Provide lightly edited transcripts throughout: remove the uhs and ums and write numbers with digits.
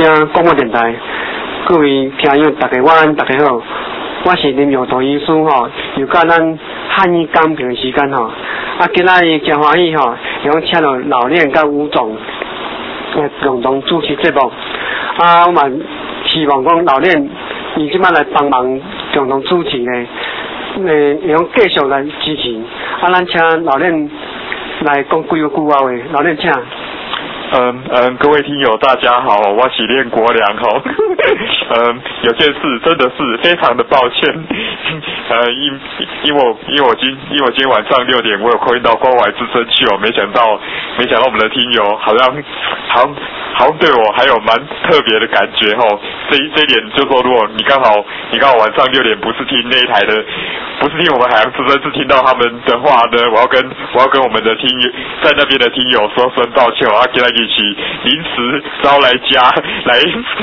声广播电台，各位听友大家晚安，大家好，我是林佑图医师吼，又到咱汉语讲评的时间吼，今仔日真欢喜吼，用请到老练甲吴总共同主持节目，我嘛希望讲老练伊即摆来帮忙共同主持呢，用继续来支持，咱请老练来讲几个句话话，老练请。 各位听友大家好，我是练国良吼，有件事真的是非常的抱歉，因为我今天晚上6点我有扣印到关怀之声去哦，没想到我们的听友好像对我还有蛮特别的感觉吼，这一点就说如果你刚好晚上6点不是听那一台的，不是听我们海洋之声，是听到他们的话呢，我要跟我们的听友在那边的听友说声抱歉，我要给他一起临时招来家来，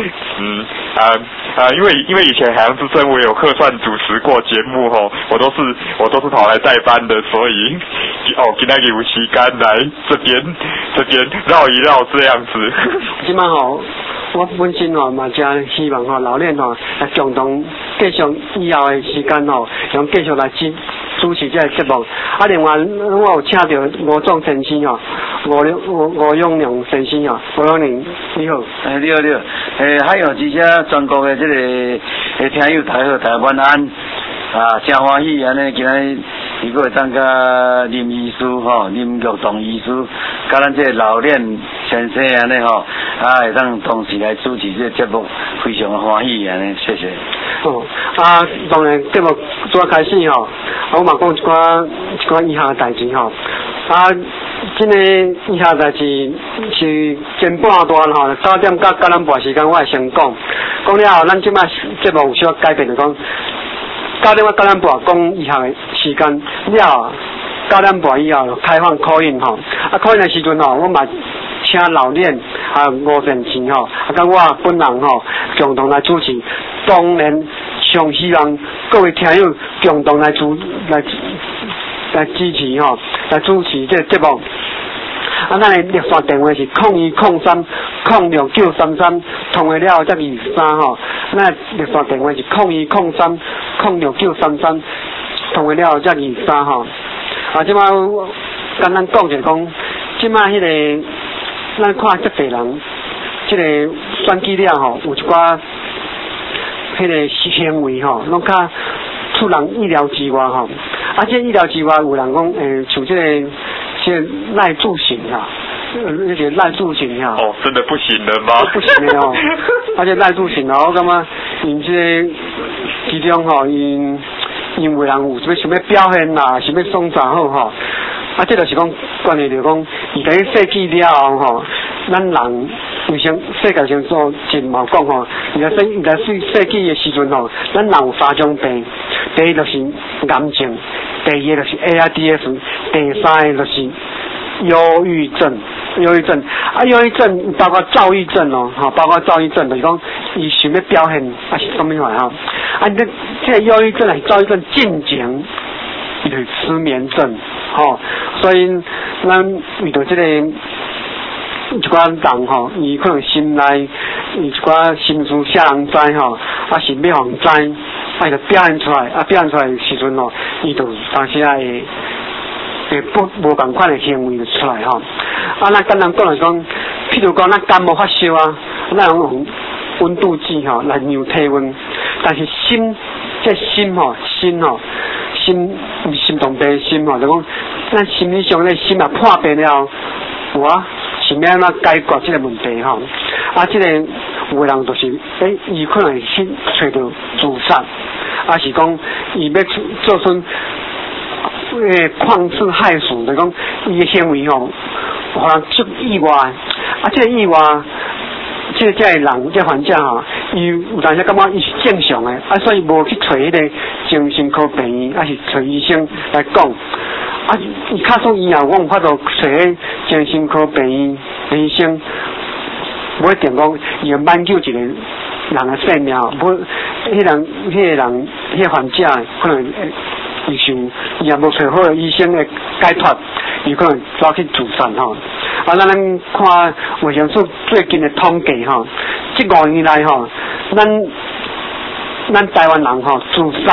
因为以前海洋之声我有客串主持过节目吼，我都是跑来代班的，所以今天有时间来这边绕一绕这样子。 今晚吼，我本身吼嘛真希望吼老练吼来共同继续以后的时间吼，用继续来主持这个节目。另外我有请到吴总先生吼，吴永良先生吼，吴永良你好。 你好。还有这些全国的这个听友大家好，大家晚安。真欢喜安尼，今日如果会当甲林医师吼，林玉栋医师，甲咱这个老练先生安尼吼，会当同时来主持这个节目，非常的欢喜安尼，谢谢。 当然节目做开始吼，我嘛讲一寡以下的代志吼。今个以下代志是前半段吼，9点到9点半时间我会先讲了后，咱即摆节目有需要改变，就讲9点到9点半讲以下的时间了，9点半以后开放call in吼，call in的时阵吼，我嘛请老练吴先生吼，甲我本人吼共同来主持，当然上希望各位听友共同来支持吼，来主持这个节目。咱的热线电话是0103-06933，通话了才23吼。咱热线电话是0103-06933，通话了才23吼。即摆简单讲就讲，即摆迄个咱看这地人，即个选举了吼，有一寡迄个行为吼，拢较出人意料之外吼。这意料之外，有人讲像这个赖助行哈，那个赖助行哈。 真的不行了吗？ 不行的哦，这赖助行我感觉因这其中吼，因为人有想要表现啦，想要创啥好吼。这就是讲关系就讲，伊在设计了后吼，咱人为什世界上所真冇讲吼，伊在设计的时阵吼，咱人有3种病，第一就是癌症，第二就是 AIDS， 第三个就是忧郁症，忧郁症包括躁郁症哦，包括躁郁症，就是讲伊想要表现是什么话吼？这个忧郁症是躁郁症进前，伊就是失眠症，所以咱遇到这个一寡人吼，伊可能心内一寡心事啥人知吼，是要互人知，就表现出来，表现出来的时阵吼，伊就当时会无同款的行为就出来吼。咱简单讲来讲，譬如讲咱感冒发烧咱用温度计来量体温，但是心动病的心就讲咱心理上的心破病了后，是要安怎解决这个问题吼？这个有的人就是伊可能去找到自杀，是讲伊要做出旷世害俗，就讲伊的行为吼，互人出意外，这个意外，这个人这患者吼，伊有当时感觉伊是正常的，所以无去找迄个精神科病院，是找医生来讲。伊卡算以后，我有法度找迄精神科病院的医生，不一定讲伊会挽救一个人的生命，不，迄个患者可能伊也无找好的医生的解脱，伊可能走去自杀吼。 咱看卫生署最近的统计吼，这5年来吼，咱台湾人吼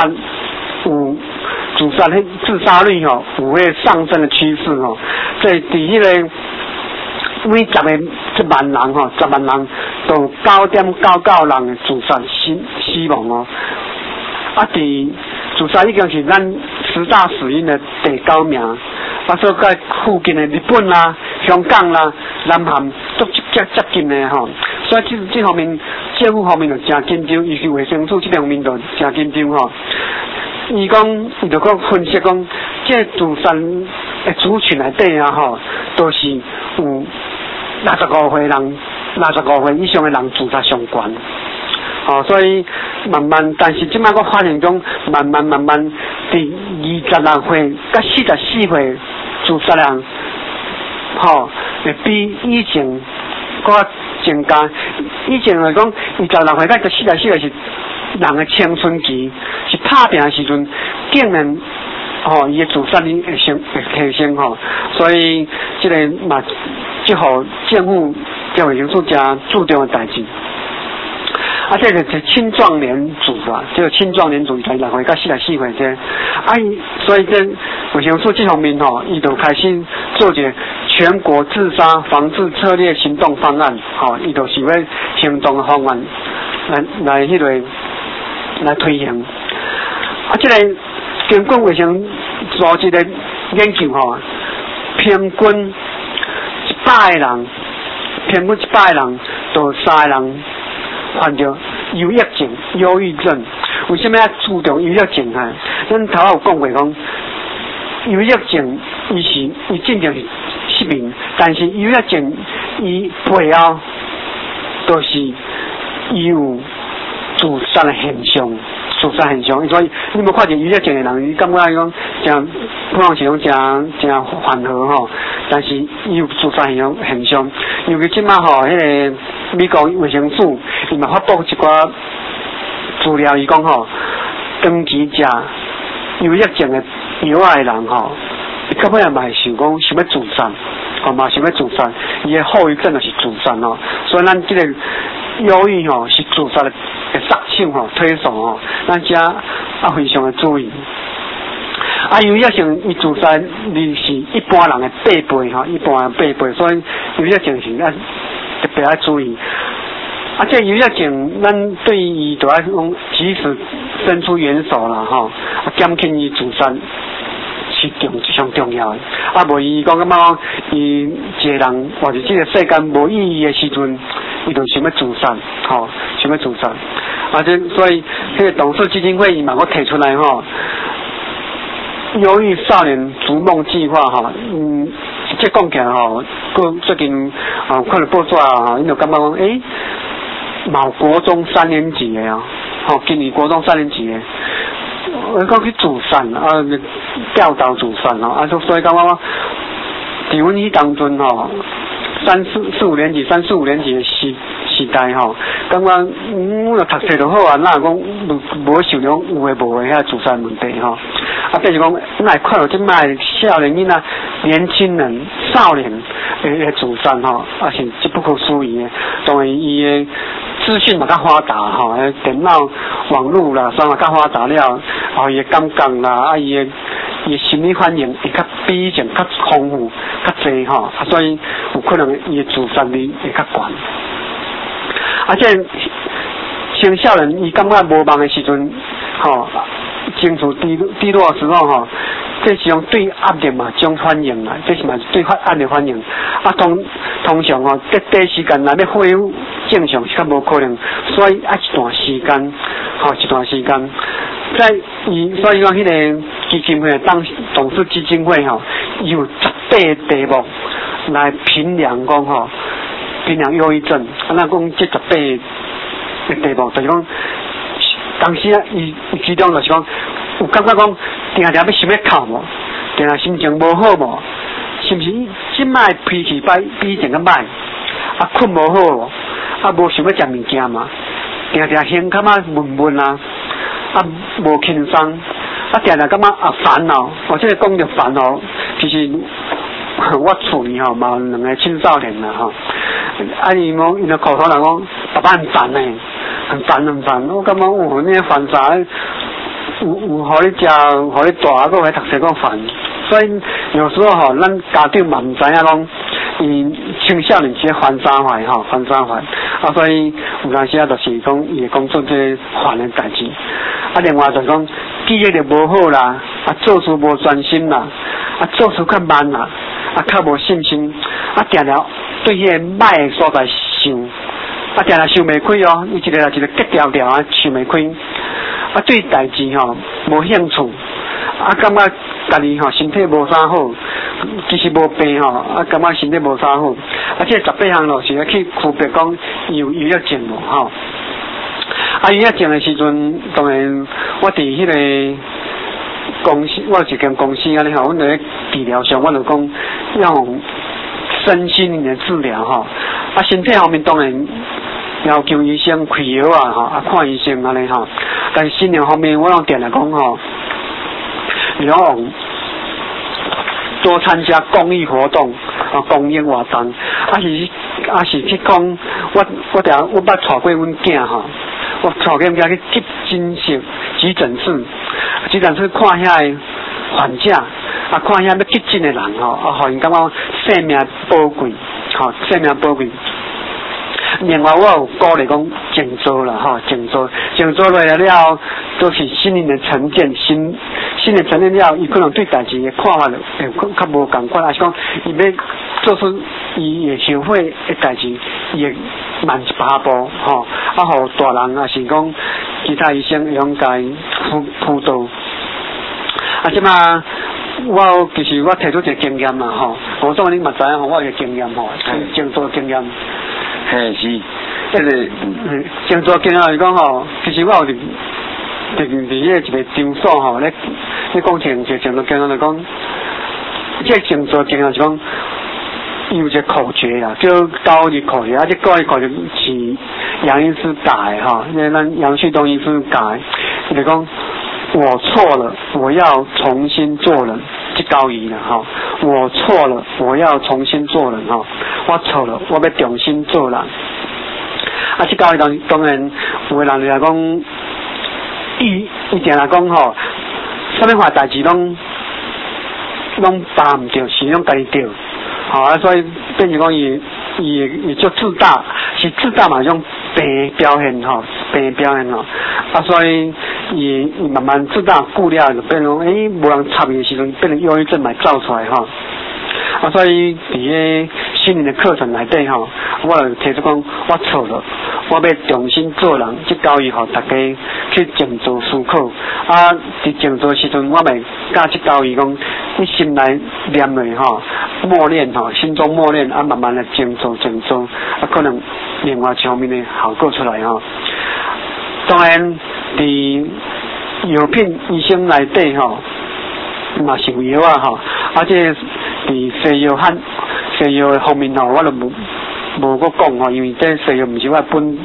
自杀率吼有迄上升的趋势吼，所以伫迄个每1万人吼，10万人都9.99人自杀死亡哦。啊，伫自杀已经是咱10大死因的第9名，啊，所以在附近的日本啦、香港啦、南韩都接近的吼，所以这方面政府方面就真紧张，尤其卫生署这方面就真紧张吼。伊就讲分析讲，这自杀的族群内底啊吼，都是有65岁人，65岁以上的人自杀上悬。所以慢慢，但是即摆我发现讲，慢慢，伫26岁到44岁自杀人，会比以前搁增加。以前来讲，26岁到44岁是人的青春期，是打拼的时阵，竟然伊的自杀率会提升吼，所以这个嘛，即号政府教卫生署真注重的代志。啊，这个是青壮年组啊，这个青壮年组26岁到44岁这，所以这卫生署这方面吼，伊就开始做一个全国自杀防治策略行动方案，伊就是要行动的方案来迄个来推行。啊，这个经过卫生组织的研究吼，平均100个人就3个人患着忧郁症、忧郁症。为什么要注重忧郁症啊？咱头有讲过讲，忧郁症伊正常是失眠，但是忧郁症伊背后都是伊有自杀的现象。所以你无看见忧郁症的人，你感觉讲真不能是讲真缓和吼，但是伊有自杀现象。尤其即马吼，迄个美国卫生署伊嘛发布一寡资料，伊讲吼，长期食忧郁症的药的人吼，伊到尾也嘛会想讲想要自杀，嘛想要自杀，伊的后遗症就是自杀吼。所以咱这个忧郁吼是自杀的杀手吼，推手吼，咱遮非常的注意。忧郁症伊自杀率是一般人的8倍吼，一般8倍，所以忧郁症是咱特别要注意。这忧郁症咱对伊就要讲及时伸出援手啦吼，减轻伊自杀是上重要的。无伊讲感觉讲伊一个人或者这个世间无意义的时阵，伊就想要自杀，想要自杀。所以这个董事基金会伊嘛，我提出来吼。忧郁少年逐梦计划哈，这讲起来哈，最近看了报纸啊，因就感觉讲，某国中3年级的啊，今年国中3年级的，我讲去自杀教导自杀所以感觉伫阮迄当阵吼，3、4、5年级的时代吼，感觉我读册就好啊，哪讲无想着有诶无诶遐自杀问题吼。比如讲，咱会看到即摆少年囡仔、年轻人、少年诶自杀吼，是这不可思议诶。当然，伊诶资讯嘛较发达吼，电脑、网络啦，啥嘛较发达了，伊诶感觉啦，伊诶心理反应会较比以前较丰富、较济吼，所以有可能伊诶自杀率会较悬。这青少年伊感觉无望的时阵，情绪低落的时候吼，这是用对压力嘛种反应啦，这是嘛对压力反应。通常吼，在短时间内要恢复正常是较无可能，所以一段时间，所以讲迄个基金会董事基金会吼，有18个题目来评量讲吼，评量忧郁症。咱讲这18个题目，就是讲。当时伊其中就是讲，有感觉讲，定要想要哭无，定心情无好无，是毋是？即摆脾气比以前较歹，困无好无，无想要食物件嘛，定心感觉闷啊，无轻松，定感觉烦恼。这个讲着烦恼，其实我厝里吼嘛有2个青少年啦吼，啊伊讲因个口头人讲爸爸很烦呢，很烦，我感觉我那烦啥？有互你食，互你大，还还读书讲烦，所以有时候吼，咱家长嘛唔知影讲，伊青少年是烦啥坏吼，烦啥坏，啊，所以有当时啊，就是讲伊会讲做这烦的代志，啊，另外就是讲记忆力无好啦，啊，做事无专心啦，啊，做事较慢啦，啊，较无信心，啊，定定对迄个歹的所在想，啊，定定想袂开哦，伊一个结条啊，想袂开。啊，对代志吼无兴趣，啊，感觉家己吼身体无啥好，其实无病吼，啊，感觉身体无啥好，啊，这18项咯是要去区别讲有要症无吼。啊，有要症的时阵，当然我伫迄个公司，我有一间公司安尼吼，阮在治疗上，我就讲要用身心灵的治疗吼，啊，身体方面当然。要求医生开药啊，吼，啊看医生安尼吼。但是心灵方面，我用定来讲吼，你要多参加公益活动，啊，公益活动，是去讲，我捌带过阮囝吼，我带过阮囝去急诊室看遐个患者，啊，看遐要急诊的人吼，啊，互因感觉生命宝贵，吼，生命宝贵。另外，我有鼓励讲静坐啦，吼，静坐落来了，都是心灵的沉淀，心的沉淀了，伊可能对代志的看法会较无共款，还是讲伊要做出伊会后悔的代志，伊会慢一把步，吼，啊，互大人也是讲其他医生会用甲伊辅导。啊，即嘛，其实我提出一个经验嘛，吼，我当然你嘛知影吼，我有个经验吼，静坐经验。 嘿，是，这个静坐经验是讲吼，其实我有伫一个场所吼，咧讲静坐经验就讲，这静坐经验是讲有一个口诀啦，叫高级口诀，啊，这高级口诀是杨医师改哈，因为咱杨旭东医师改，就讲我错了，我要重新做人。这高义了哈，我错了，我要重新做人哈，我错了，我要重新做人。啊，这高义当然有个人来讲，伊定来讲吼，什么话代志拢把唔对，是拢家己对，好啊，所以变成讲伊就自大，是自大嘛，种病表现吼，啊，所以伊慢慢自大顾了，就变成无人插伊的时阵，变成忧郁症嘛走出来吼。啊，所以伫个心灵的课程内底吼，我就提出讲，我错了，我要重新做人，即教育互大家去静坐思考。啊，伫静坐时阵，我咪教即教育讲，你心内念落吼，默念吼，心中默念，啊，慢慢的静坐，啊，可能另外一方面的效果出来吼。当然，伫药品医生内底吼，嘛是有药啊吼，而且伫西药的方面吼，我就无个讲吼，因为这西药毋是我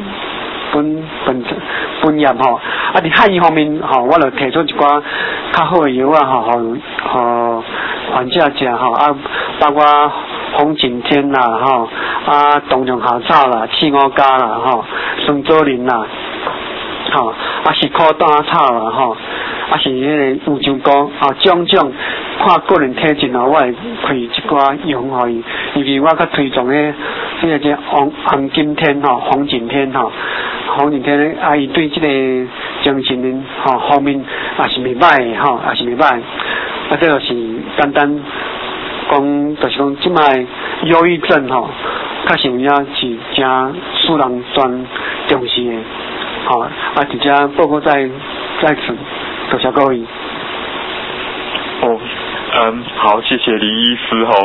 本业吼。啊，伫汉医方面吼，我就提出一寡较好的药啊吼，互患者食吼，啊，包括红景天啦吼，啊，冬虫夏草啦、刺五加啦吼、酸枣仁啦。吼，啊是苦胆草啦吼，啊是迄个乌鸡膏，啊种看个人体质吼，我会开一寡用互伊，尤其我较推崇迄个叫红景天吼，红景天吼，红景天咧，啊伊对即个精神吼方面也是袂歹诶吼，也是袂歹，啊这就是单单讲，就是讲即摆忧郁症吼，确实有影是真使人专重视诶。好，啊，直接报告在此，多谢各位。 哦，好，谢谢林医师哈，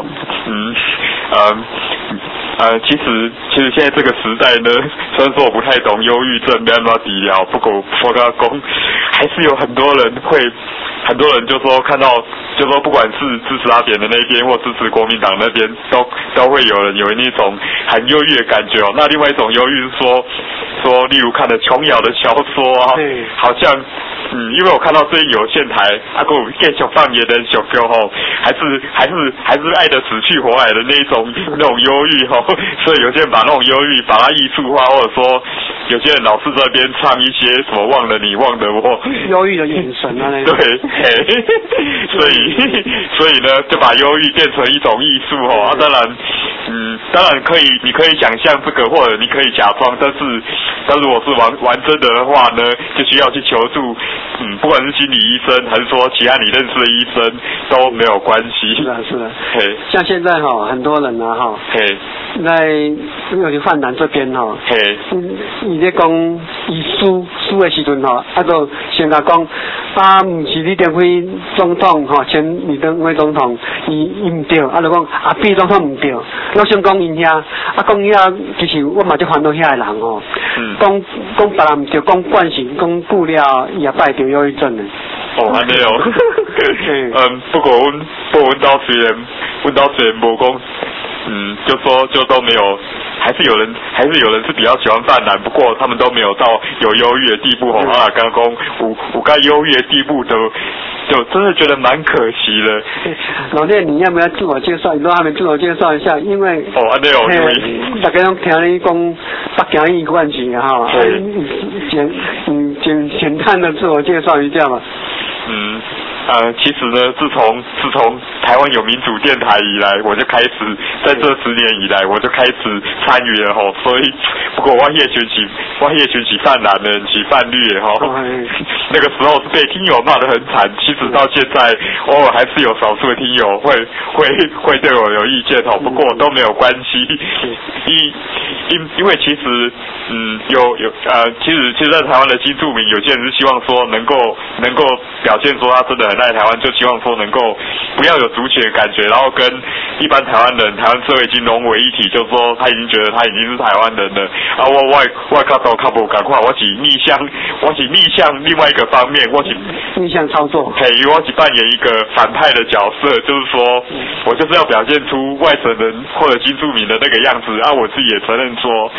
其实现在这个时代呢，虽然说我不太懂忧郁症没办法治疗，不过我跟他讲，还是有很多人就说看到，就说不管是支持阿扁的那边或支持国民党那边，都会有人有那种很忧郁的感觉哦。那另外一种忧郁是说，例如看了琼瑶的小说啊，好像因为我看到最近有线台啊，给我继续放野人小歌吼，还是爱得死去活来的那种忧郁吼，所以有些人把那种忧郁把它艺术化，或者说有些人老是在那边唱一些什么忘了你忘了我， 忧郁的眼神啊那种。 对，所以呢，就把忧郁变成一种艺术吼啊，当然可以，你可以想象这个，或者你可以假装，但如果是玩真的话呢，就需要去求助，不管是心理医生还是说其他你认识的医生都没有关系。 是的。像现在很多人啊在尤其泛南这边你在讲伊输的时阵就先甲讲不是李登辉总统前李登辉总统伊唔对，就讲毕总统唔对，我想讲因遐讲遐其实我嘛就烦恼遐的人讲别人唔对，讲惯性，讲久了伊也败掉忧郁症的。 还没有。不过阮到虽然无讲，就都没有，还是有人是比较喜欢泛蓝，不过他们都没有到有忧郁的地步刚刚讲有该忧郁的地步就真的觉得蛮可惜的。 老聂，你要不要自我介绍？你都还没自我介绍一下，因为还没有。 大家都听你讲北京医院去简单的自我介绍一下吧。 其实呢，自从台湾有民主电台以来，我就开始在这10年以来，我就开始参与了所以不过我也选起泛蓝的，起泛绿那个时候是被听友骂得很惨，其实到现在偶尔还是有少数的听友会对我有意见不过都没有关系，因为其实其实在台湾的新住民，有些人是希望说能够表现说他真的很爱台湾，就希望说能够不要有族群的感觉，然后跟一般台湾社会已经融为一体，就是说他已经觉得他已经是台湾人了我较多较无赶快，我是逆向另外一个方面，我是逆向操作， 我是扮演一个反派的角色，就是说我就是要表现出外省人或者新住民的那个样子我自己也承认说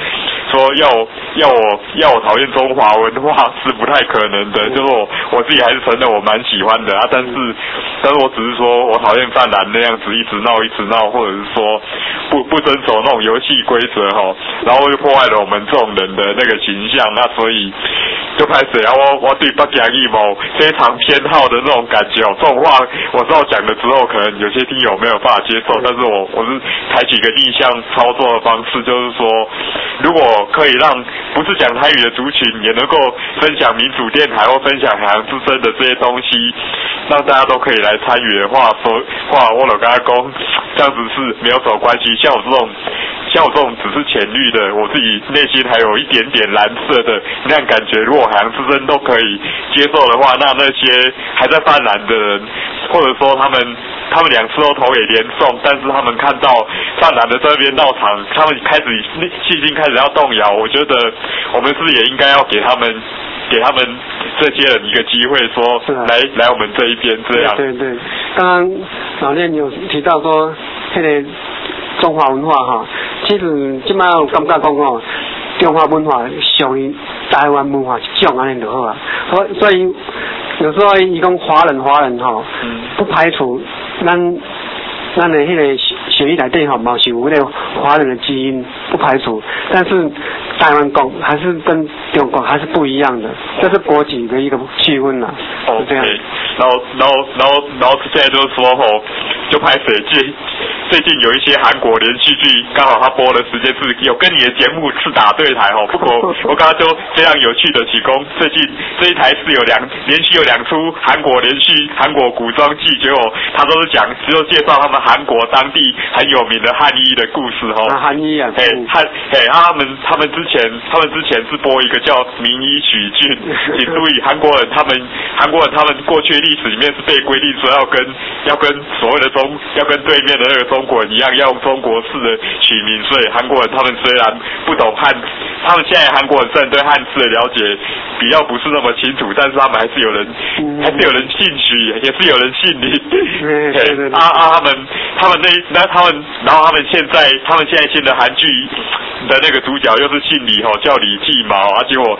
要我讨厌中华文化是不太可能的，就是我自己还是承认我蛮喜欢的但是我只是说我讨厌泛蓝那样子一直闹，或者是说不遵守那种游戏规则然后又破坏了我们这种人的那个形象所以就开始我对北京义某非常偏好的那种感觉这种话我知道讲了之后可能有些听友没有办法接受，但是我是采取一个逆向操作的方式，就是说如果可以让不是讲台语的族群也能够分享民主电台或分享海洋之声的这些东西，让大家都可以来参与的话我就跟他讲这样子是没有什么关系，像我这种只是浅绿的，我自己内心还有一点点蓝色的那样感觉，如果海洋之声都可以接受的话，那些还在泛蓝的人，或者说他们2次都投给连宋，但是他们看到泛蓝的这边闹场，他们信心开始要动摇，我觉得我们是不是也应该要给他们这些人一个机会，说来我们这一边这样。对， 刚刚老练有提到说那个中华文化其实现在有感觉讲中华文化属于台湾文化一种安尼就好所以有时候伊讲华人不排除咱的那个血液内底嘛是有那个华人的基因，不排除，但是台湾国还是跟中国还是不一样的，这是国际的一个气氛啦，是这样。 然后现在就是说就拍谁最近有一些韩国连续剧，刚好他播的时间是有跟你的节目是打对台不过我刚刚就非常有趣的提供，最近这一台是连续有2出韩国古装剧，结果他都是只有介绍他们韩国当地很有名的汉医的故事汉医他们之前是播一个叫名医许俊，请注意韩国人他们过去历史里面是被规定说要跟所谓的要跟对面的那个中国人一样，要用中国式的取名，所以韩国人他们虽然不懂汉，他们现在韩国人虽然对汉字的了解比较不是那么清楚，但是他们还是有人信许，也是有人信你。然后他们现在新的韩剧的那个主角又是姓李叫李继毛结果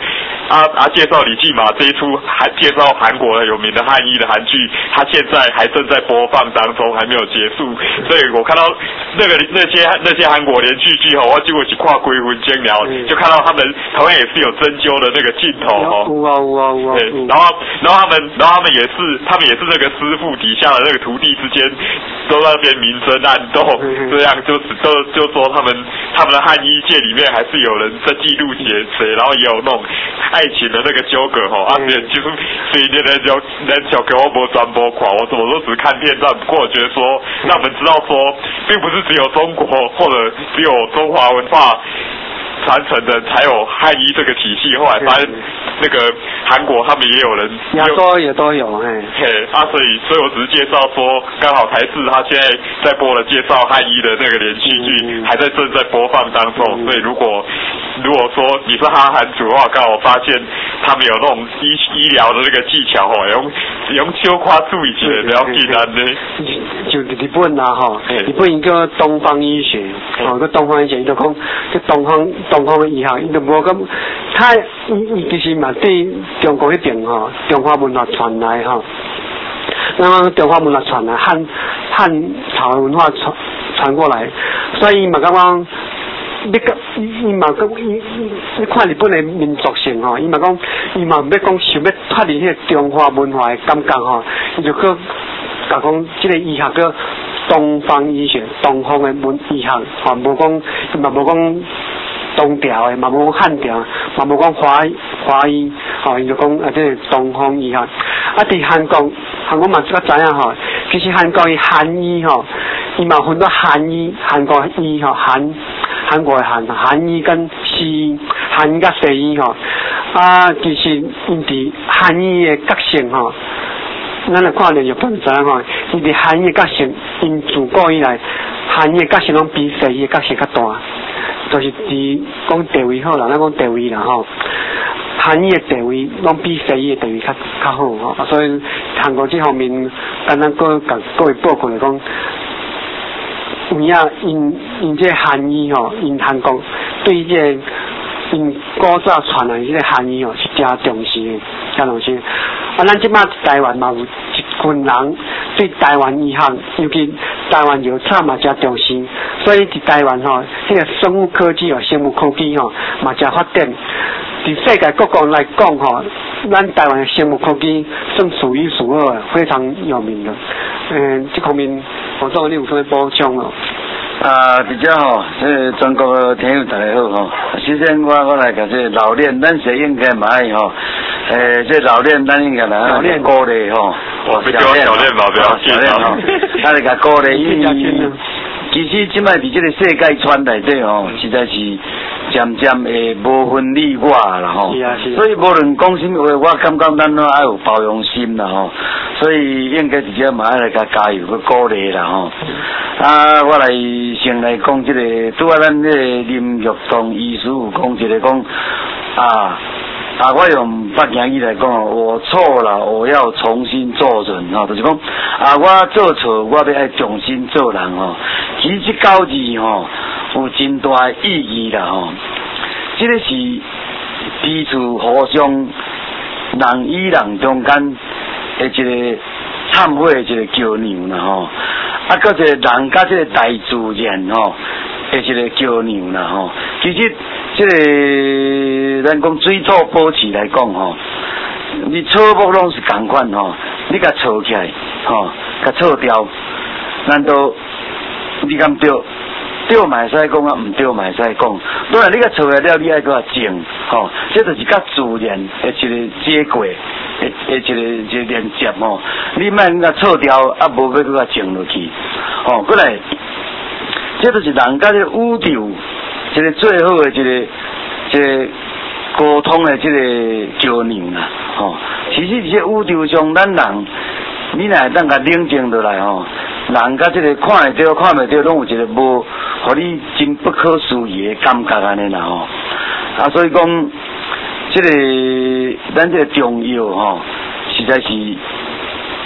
介绍李继马这一出介绍韩国的有名的汉医的韩剧，他现在还正在播放当中，还没有结束。所以我看到那些韩国连续剧我结果是跨归魂间聊，就看到他们同样也是有针灸的那个镜头对，然后他们也是那个师傅底下的那个徒弟之间都在那边明争暗斗，这样就说他们的汉医界里面还是有人在记录谁，然后也有那种爱情的那个纠葛就是所以人小给我没转播款，我都只看片段，不过我觉得说让我们知道说，并不是只有中国或者只有中华文化传承的才有汉医这个体系，后来发现那个韩国他们也有人， 亚洲也都有所以我只是介绍说，刚好台视他现在在播了介绍汉医的那个连续剧，还正在播放当中，所以如果说你是哈韩族的话，刚好发现他们有那种医疗的那个技巧用小夸注意起来比较简单的。 就日本日本一个东方医学个东方医学就讲这东方的医学伊就无咁，伊其实嘛对中国迄边中华文化传来那么中华文化传来汉朝的文化传过来，所以嘛感觉伊嘛讲伊看日本的民族性伊嘛讲伊嘛要讲想要脱离迄个中华文化的感觉伊就去甲讲这个医学叫东方医学，东方的医学无讲伊嘛无讲东调的，嘛无讲汉调，嘛无讲华医伊就讲这个东方医学伫韩国嘛即个知影其实韩国的韩医伊嘛分到韩医、韩国医韩国的韩医跟西医，韩医甲西医其实因伫韩医的角色咱来看日本知影因伫韩医的角色，因自古以来韩医的角色拢比西医的角色较大，就是伫讲地位好啦，咱讲地位啦韩医的地位拢比西医的地位较好所以韩国这方面，刚刚各位报告来讲。有影因这韩医因韩国对这因古早传来这个韩医是真重视的，真重视。咱即摆台湾嘛有一群人对台湾医学，尤其台湾药厂嘛真重视，所以伫台湾迄个生物科技生物科技嘛真发展。伫世界各国来讲咱台湾的生物科技算数一数二，非常有名的。这方面，我说你有什么补充比较全国的听友大家好首先我来讲这老练，咱是应该买这老练咱应该来鼓励我是小练嘛，不要小练来个鼓励其实即摆伫这个世界圈内底实在是渐渐会无分你我啦所以无论讲什么话，我感觉咱都爱有包容心啦所以应该直接嘛来甲加油去鼓励啦我来先来讲这个拄咱这个林玉东医师有讲一个讲我用北京语来讲我错了，我要重新做人就是讲我做错，我要爱重新做人其实这9字有真大意义啦这个是彼此互相人与人中间的一个忏悔的一个桥梁啦搁一个人甲这个大自然的一个桥梁啦其实这个咱讲水土保持来讲你草木拢是同款你甲错起来甲错掉，难道你敢对？对嘛会使讲唔对嘛会使讲，当然你甲错来了，你爱搁静这就是甲自然的一个接轨的一个连接你莫甲错掉无要搁静落去过来，这就是人甲这个宇宙这个最好的这个沟通的这个桥梁啦其实这宇宙上咱人你若会当甲冷静落来人甲这个看会到看袂到拢有一个无互你真不可思议的感觉安尼啦所以讲这个咱这个中药实在是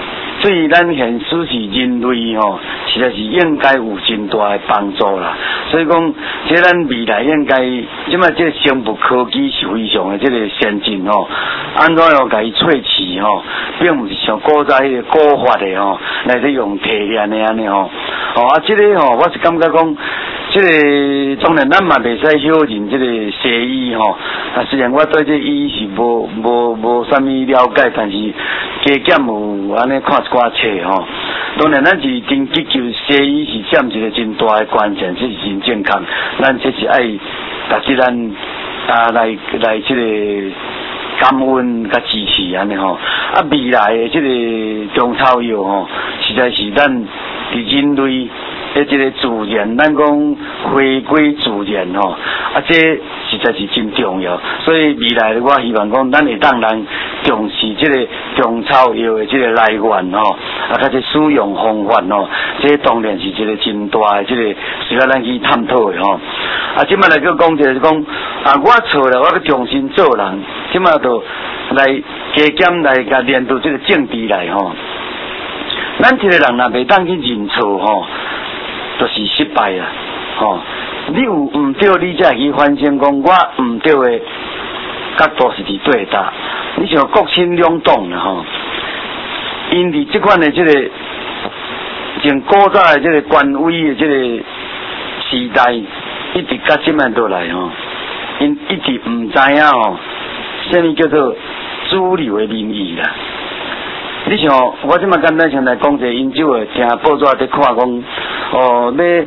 对咱现实是人类实在是应该有真大的帮助啦所以讲，这咱未来应该，即摆这生物科技是非常的这个先进吼，安怎样甲伊萃取吼，并不是像古早迄个古法的吼，来咧用提炼的安尼吼，这个吼，我是感觉讲，这个当然咱嘛袂使小认这个西医吼，虽然我对这医是无啥物了解，但是加减有安尼看一寡册吼。当然，咱是真追求西医是占一个真大的关键，这是真正确。咱这是爱达即咱来这个感恩甲支持安尼吼。未来的这个中草药吼，实在是咱伫人类的这个自然，咱讲回归自然吼，这实在是真重要。所以未来我希望讲，咱会当人重视这个中草药的这个来源吼，甲这使用方法吼，这当然是一个真大的这个需要咱去探讨的吼。即摆来个讲就是讲，我错了，我要重新做人，即摆就来加减来甲练到这个政治来吼。咱一个人若袂当去认错吼，就是失败啦吼。你有毋对，你才会去反省讲我毋对的角度是伫对搭。你像国亲两党啦吼，因伫即款的这个从古早的这个官威的这个时代，一直到即摆倒来吼，因一直毋知影吼，什么叫做主流的民意啦。你像我即摆简单先来讲者，因就会听报纸在看讲，要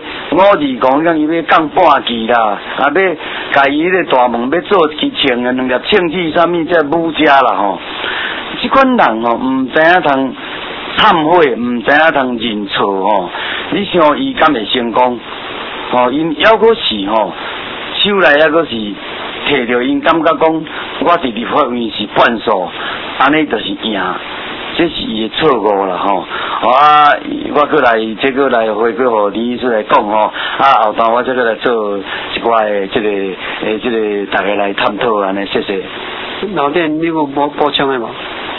5字讲伊要降半旗啦，要家己迄个大门要做一称的2粒庆记啥物这武家啦吼。即款人吼，毋知影通忏悔，毋知影通认错吼。你想伊敢会成功？因还阁是吼，手内还阁是摕着因感觉讲，我是立法院是半数，安尼就是赢。这是伊的错误啦吼，我过来这个来回过互李医师来讲吼，后头我这个来做一寡的这个大家来探讨安尼，谢谢。 老店，你有补充的无？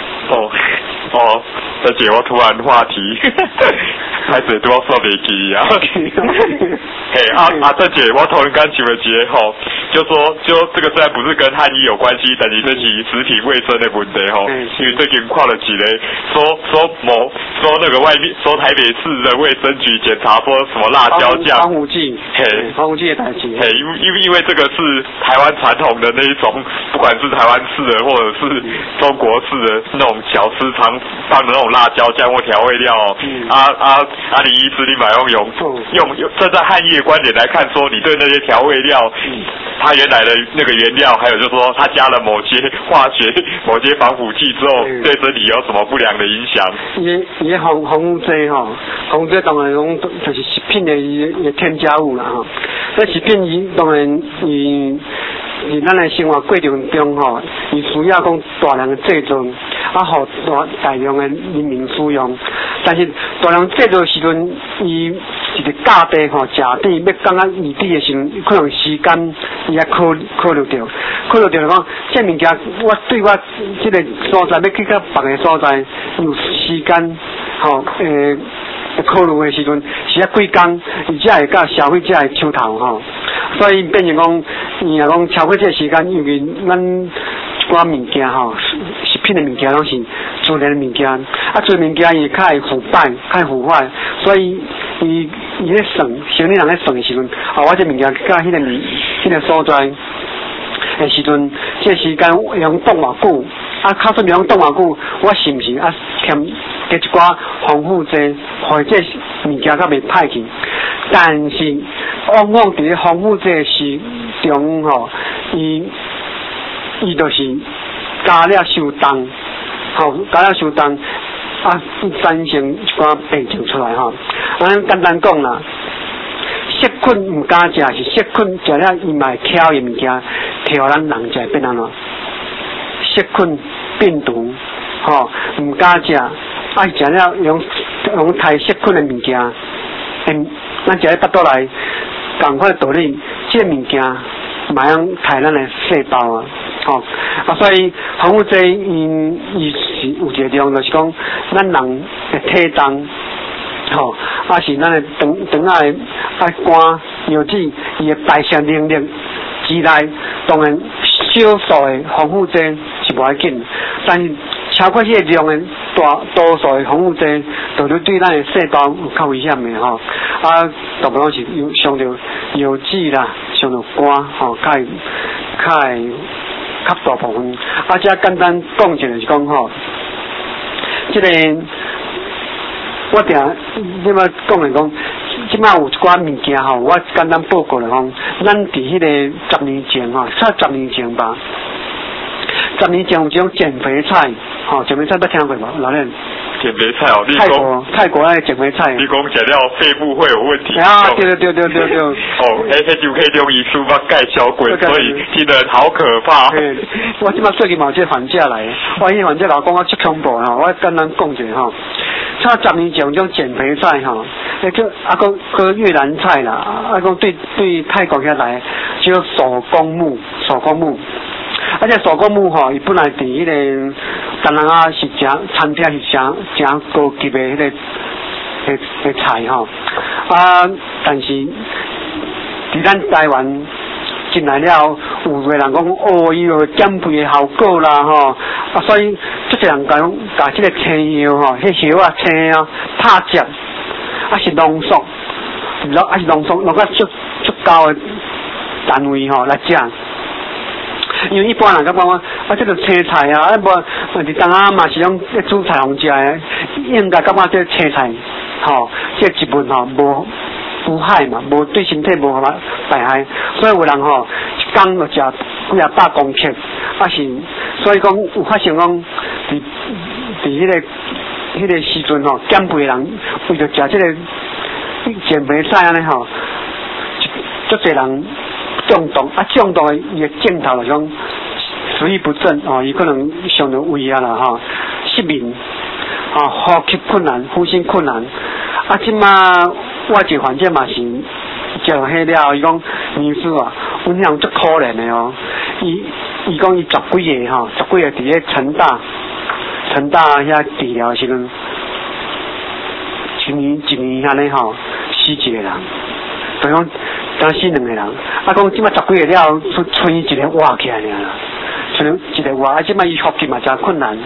大姐，我突然话题，还是都要说袂记啊。大姐，我突然间想了一个吼，就这个虽然不是跟汉医有关系，但是这是食品卫生的问题吼。因为最近看了一个说那个外面说台北市的卫生局检查说什么辣椒酱、 防腐剂，防腐剂的代志。 因为这个是台湾传统的那一种，不管是台湾式的或者是中国式的那种小吃常放的那种辣椒酱或调味料哦。李医师，你买用站在汉医的观点来看，说你对那些调味料，它原来的那个原料，还有就是说它加了某些化学、某些防腐剂之后，对身体有什么不良的影响？ 伊防腐剂吼，防腐剂当然讲就是食品的伊添加物啦吼。那食品伊当然伊咱的生活过程中吼，伊需要讲大量的制作，互大量的人民使用。但是大量制作时阵，伊一个价地吼，食底要感觉异地的时阵，可能时间伊也考虑到来讲，这物件我对我这个所在要去到别个所在，有时间吼考虑的时阵是啊几工，伊才会甲消费者的手头吼，所以变成讲，伊若讲超过这个时间，因为咱一寡物件吼，食品的物件拢是自然的物件，做物件伊较会腐败、较会腐坏，所以伊咧算，像你人咧算的时阵，我这物件甲迄个所在的时阵，这个时间用冻偌久，较说用冻偌久，我是毋是添加一寡防腐剂，或者物件较袂歹去？但是往往伫咧防腐剂时中吼，伊就是加了受冻，加了受冻，产生一寡病症出来吼。简单讲啦，细菌毋敢食，是细菌食了伊嘛会挑的物件，挑咱人食变安怎？细菌、病毒，毋敢食，食了用太细菌的物件，咱食咧腹肚内，共款道理，这物件嘛用害咱的细胞啊。所以防腐剂伊是有一个地方，就是讲咱人的体重，是咱的肠仔爱肝药剂伊的代谢能力之内，当然少数的防腐剂是无要紧，但是超过迄个量的多数的防腐剂，就是对咱的细胞有较危险的吼。啊，大部分是上着药剂啦，上着肝吼，较大部分。啊，只简单讲一下就是讲吼，这个我你要讲来讲，即摆有一寡物件吼，我简单报告来讲，咱伫迄个10年前吼，差10年前吧。10年前有一种减肥菜，吼，减肥菜捌听过无？老练。 减肥菜哦， 泰国那个减肥菜。 你讲食了肺部会有问题。 啊，对。 哦，那就可以中医书把介绍过，所以听得好可怕。 我即摆最近嘛有这反价来，我迄反价老讲我足恐怖吼，我简单讲一下吼。差10年前有种减肥菜吼，个越南菜啦，讲对泰国遐来叫手工木。而且手工木吼，伊本来伫迄个当然啊是餐厅是诚高级的迄个菜吼，但是伫咱台湾进来了，有个人讲哦，伊有减肥的效果啦吼，所以足侪人甲即个青药吼，迄叶青啊拍汁，是浓缩，弄到足高的单位吼来食。因为一般人感觉讲这个青菜啊，无是当啊嘛是种煮菜互食的，应该感觉这青菜，这植物无害嘛，无对身体无败害，所以有人一天就食几啊100公克，所以讲有发现讲，伫迄个时阵减肥人为着食这个减肥菜安尼足侪人。中毒的伊个镜头来讲，食欲不振伊可能上着胃啦失眠呼吸困难、呼吸困难。即马我一个患者嘛是食迄了，伊讲女士阮乡足可怜的伊讲伊10几个伫咧成大遐治疗时阵，一年安尼死一个人，就讲。当死2个人，讲即摆10几个了，剩一个活起来尔啦，剩一个活，即摆伊呼吸嘛真困难，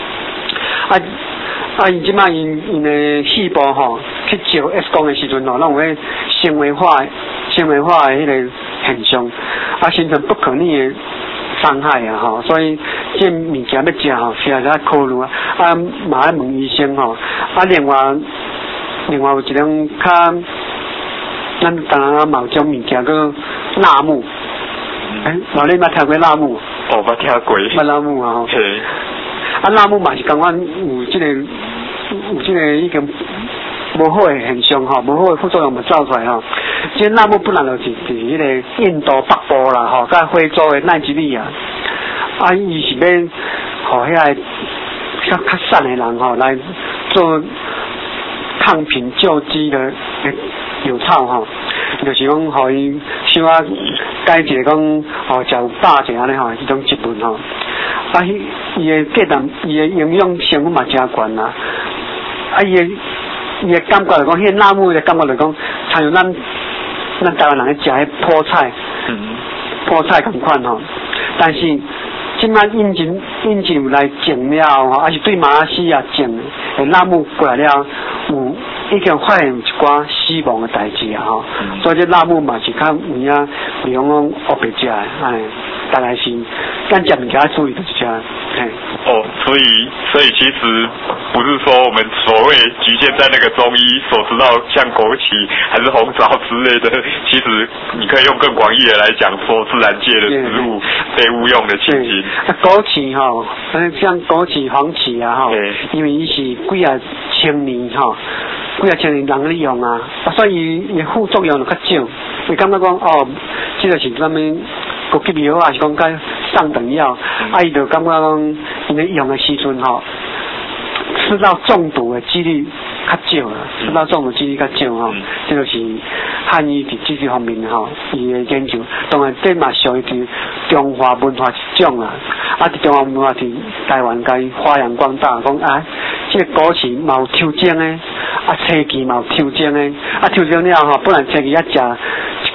伊即摆因的细胞去照 X 光的时阵拢有迄纤维化的迄个现象，形成不可逆的伤害所以这物件要食实在考虑嘛要问医生另外有一种较。咱当然嘛有种物件叫辣木，老你捌听过辣木？ 哦，捌听过。 捌辣木是。 辣木嘛是感觉有这个已经无好的现象无好的副作用嘛造出来这辣木本来就是迄个印度北部啦甲非洲的奈及利亚，伊是要互遐个较散的人来做抗贫救济的。药草就是讲，互伊小可改一个讲，食有饱者安尼迄种植物伊的价值，伊的营养成分嘛真悬啦。伊的感觉来讲，迄辣木的感觉来讲，像有咱台湾人去食迄菠菜同款但是即摆引进有来种了还是对马来西亚种的辣木过来了有。已经发现一寡死亡的代志所以这辣木嘛是较有影，比如讲黑白食的，大概是咱食物件要注意就是这样。 所以其实不是说我们所谓局限在那个中医所知道像枸杞还是红枣之类的，其实你可以用更广义的来讲说自然界的植物被误用的情形。 枸杞像枸杞、黄芪因为伊是几啊千年人利用所以伊副作用就较少。你感觉讲这个是什么高级药是讲该上等药，伊就感觉讲因为用的时阵吃到中毒的几率较少吃到中毒几率较少这就是汉医伫这方面伊的研究。当然这嘛属于伫中华文化一种伫中华文化伫台湾该发扬光大，讲这个枸杞嘛有抽精的，青芪嘛有抽精的，抽精了本来青芪食一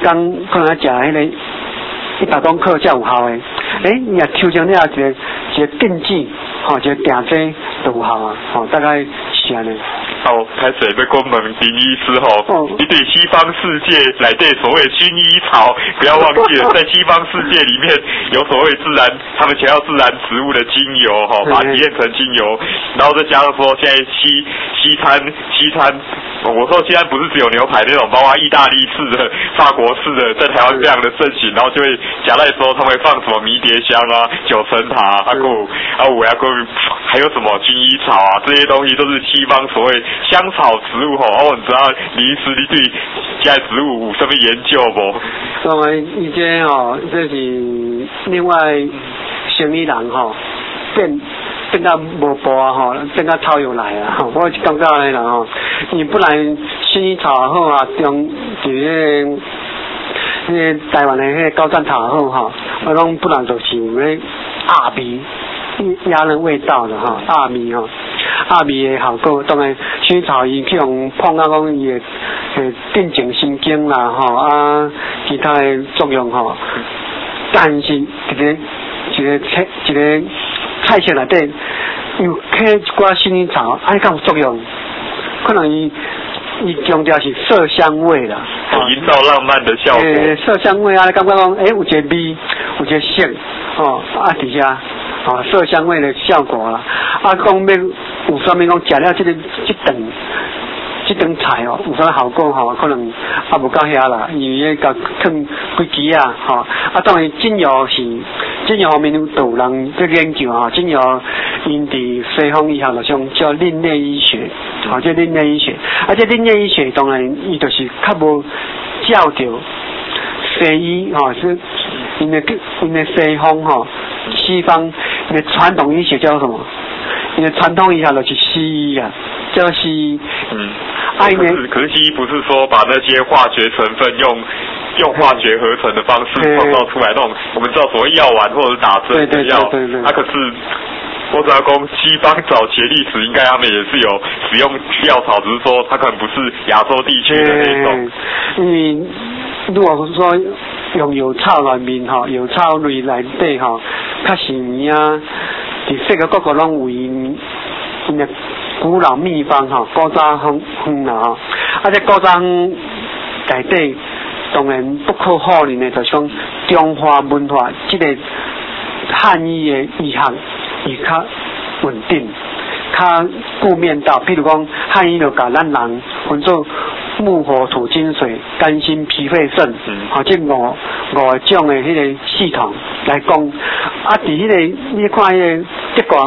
工可能食迄个100公克才有效诶。你也抽成了一个定剂，一个定剂就有效啊，大概是安尼。 开始要讲问林医师你对西方世界来对所谓薰衣草，不要忘记了，在西方世界里面有所谓自然，他们想要自然植物的精油把它提炼成精油，然后再加上说现在西餐，我说西餐不是只有牛排那种，包括意大利式的、法国式的，在台湾非常的盛行，然后就会夹在说他们会放什么迷迭香啊、九层塔还有什么薰衣草啊，这些东西都是西方所谓香草植物你知道林医师你对这些植物有什么研究不？ 当然，以前这是另外生意人变到无步啊变到超有来啊我是感觉安尼啦你不然薰衣草好啊，中伫迄台湾的迄高赞塔好我拢不然就是有迄鸭味。压人味道的鸭味鸭味的效果，当然薰衣草伊去用碰到讲伊会定静心经啦其他的作用但是一个菜色内底有加一寡薰衣草，敢有作用？可能伊强调是色香味啦， 营造浪漫的效果。 色香味感觉讲有一个味，有一个色底下。色香味的效果啦，讲要有啥物讲食了这顿菜有啥效果可能无到遐啦，因为甲放几支当然精油方面有人在研究精油因伫西方医学来讲叫另类医学，这另类医学，这另类医学当然伊就是较无照着西医是因为西方的传统医学叫什么？因为传统医学就是西医叫西医。 可是西医不是说把那些化学成分用化学合成的方式创造出来那种，我们知道所谓药丸或者是打针的药，可是我只要讲西方早期的历史，应该他们也是有使用药草，只是说它可能不是亚洲地区的那种。 因为如果说用药草来面药草类内底较是伫世界各国拢有因的古老秘方古早方啦这古早方内底当然不可否认的，就是讲中华文化这个汉医的医学伊较稳定，较顾面到，譬如讲汉医就甲咱人分做木火土金水肝心脾肺肾这五种的迄个系统来讲伫迄个你看迄个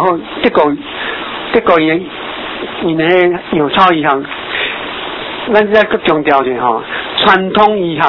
德国因的药草医学，咱再搁强调者传统医学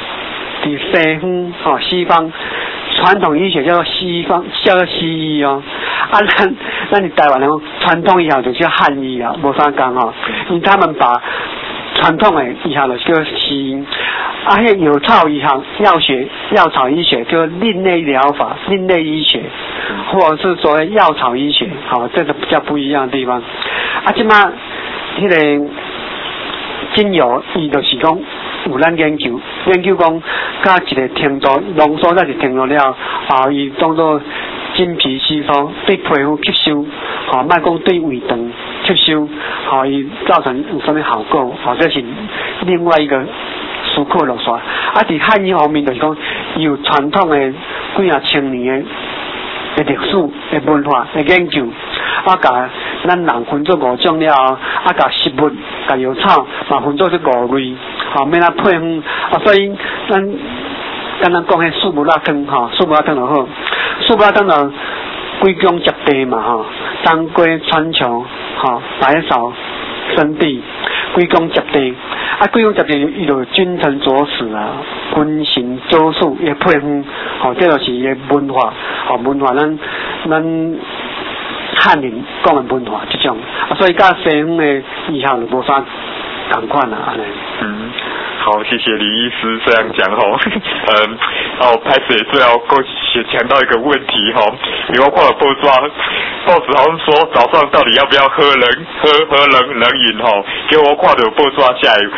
伫西方传统医学叫做西医咱台湾人传统医学就叫汉医无啥讲因为他们把传统的医学就叫西医迄有草医学药草医学就另类疗法另类医学或者是所谓药草医学这个比较不一样的地方现在迄个精油伊就是讲有咱研究讲甲一个程度浓缩在一个程度了伊当作真皮吸收对皮肤吸收莫讲对胃肠吸收伊造成有什么效果这是另外一个思考落煞伫汉医方面就是讲有传统的几啊千年的历史的文化的研究甲咱人分做5种了甲食物甲药草嘛分做这5类免那配方所以咱讲迄树木拉汤树木拉汤就好树木拉汤就几种接地嘛当归川穹白芍生地几种接地几种接地伊就君臣佐使分行周数的配方这就是伊的文化咱汉人讲的文化这种所以甲西方的医学就无啥同款安尼好，谢谢李医师这样讲拍摄最后想到一个问题因为我看了报纸好像说早上到底要不要喝冷饮结果我看到报纸下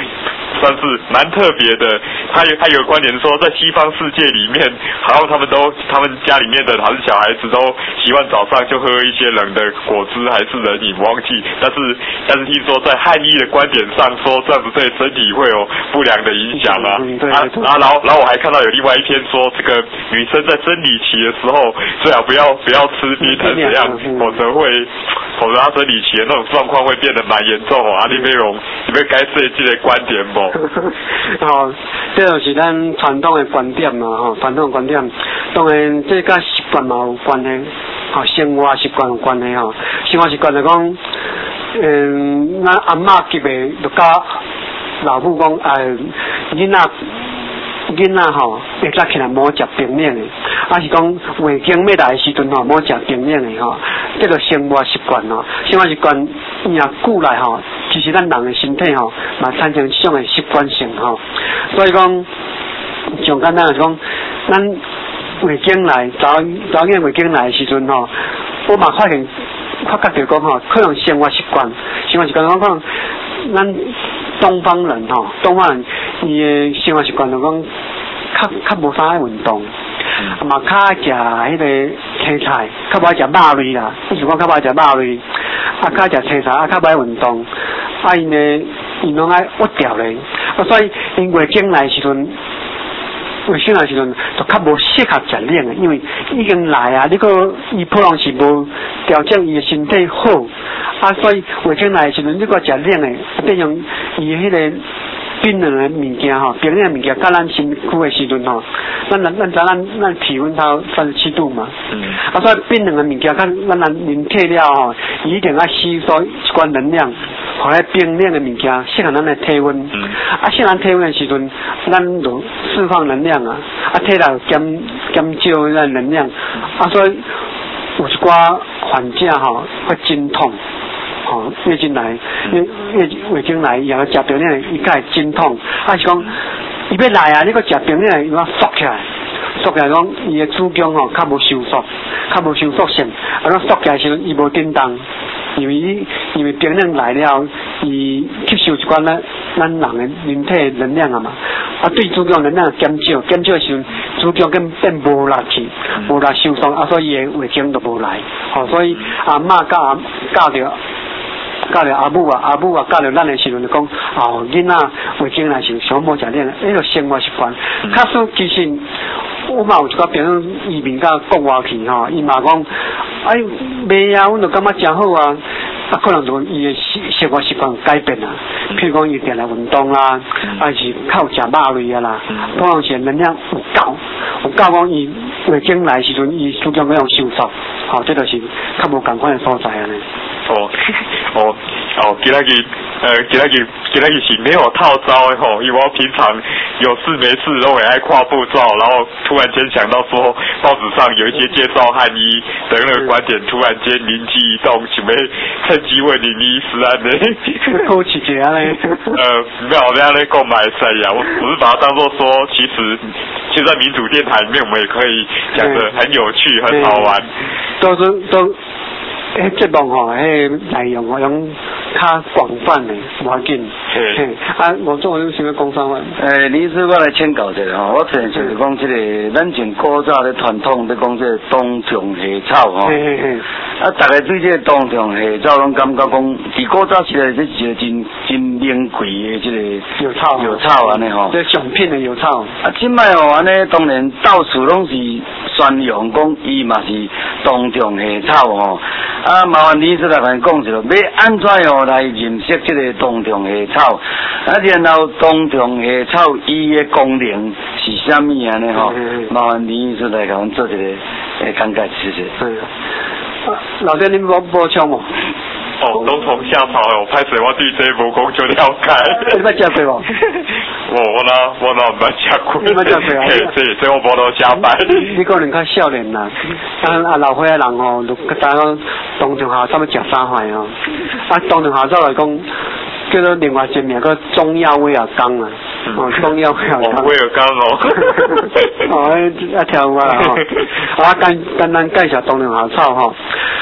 算是蛮特别的。他有观点说，在西方世界里面，好像他们家里面的还是小孩子都习惯早上就喝一些冷的果汁还是冷饮，忘记。但是听说在汉医的观点上说，这样子对身体会有不良的影响啊。然后我还看到有另外一篇说，这个女生在生理期的时候，最好不要吃冰糖怎样，否则她生理期的那种状况会变得蛮严重哦。李美容，你们该说这个观点不？ 哦，这就是咱传统的观点嘛，吼，传统的观点，当然这跟习惯嘛有关系，吼，生活习惯有关系吼。生活习惯就讲，咱阿嬷级的就甲老母讲，囡仔吼，会早起来冇食冰冷的，还是讲月经要来的时阵吼，冇食冰冷的吼，这个生活习惯吼，生活习惯也久来吼，其实咱人的身体吼，嘛产生这种的习惯性吼，所以讲，上简单来讲，咱月经来，早间月经来的时阵吼，我嘛发觉到讲吼，可能生活习惯讲讲，咱东方人伊的生活习惯就讲较无啥爱运动，嘛较爱食迄个青菜，较无爱食肉类啦，就是讲较无爱食肉类，较爱食青菜，较无爱运动，因拢爱屈掉咧，所以因月经来时阵。卫生的时阵，就较无适合食冷的，因为已经来啊，你个伊可能是无调整伊的身体好，所以卫生来的时阵，你个食冷的，变成伊迄个冰冷的物件吼，冰冷的物件，甲咱身躯的时阵吼，咱体温到37度嘛，所以冰冷的物件，甲咱人体了吼，伊一定要吸收一寡能量。互来冰冷的物件适合咱的体温，适合咱体温的时阵，咱就释放能量啊，体内减少咱能量，所以有一寡患者吼会经痛，吼月经来，月经来，然后食冰冷，伊才会经痛，是讲伊要来啊，你个食冰冷，伊要缩起来讲，伊的子宫吼较无收缩性，缩起来时阵伊无震动。因为冰冷来了，伊吸收一寡咱人的人体能量啊嘛，对子宫能量减少的时阵，子宫更变无力去，无力收缩，所以伊的月经就无来，所以阿嬷教着阿母啊教着咱的时阵就讲，囡仔月经来时上无食冷的，迄个生活习惯，假使其实。我嘛有一个朋友移民到国外去吼，伊嘛讲，袂啊，阮就感觉真好啊，可能就伊的生活习惯改变啦，譬如讲伊定来运动啦，还是靠食肉类啊啦，可能是能量有够讲伊月经来时阵，伊子宫要用收缩，这就是较无共款的所在啊呢。今仔日是没有套招的吼，因为我平常有事没事都会爱看报纸，然后突然间想到说报纸上有一些介绍汉医的那个观点，突然间灵机一动，想要趁机问林医师安尼。 好奇怪啊嘞！ 没有这样咧购买赛呀，我是把它当作说，其实在民主电台里面，我们也可以讲得很有趣、很好玩。 都。节目吼，内容我用较广泛的，无要紧。我做有啥物讲啥话？ 李师，我来请教一下吼，我听就是讲这个，咱从古早咧传统咧讲这个冬虫夏草吼。大家对这个冬虫夏草拢感觉讲，伫古早时代这是一个真名贵的这个药草安尼吼。 这上品的药草。 现摆吼安尼，当然到处拢是宣扬讲，伊嘛是冬虫夏草吼。麻烦李师来甲讲一下，要安怎样来认识这个冬虫夏草？然后冬虫夏草伊的功能是啥物安尼吼？麻烦李师来甲阮做一个讲解，谢谢。 老爹，恁无唱无？ 冬虫夏草哦，歹势，我对这无讲就了解。 你捌食过无？ 我哪捌食过。 你捌食过啊？ 这我无落下摆。 你可能较少年啦，老岁仔人吼，就知影冬虫夏草要食啥货哦。冬虫夏草来讲，叫做另外一名叫中药威尔刚啊。中药威尔刚。 威尔刚哦。 跳舞啦吼。简单介绍冬虫夏草吼。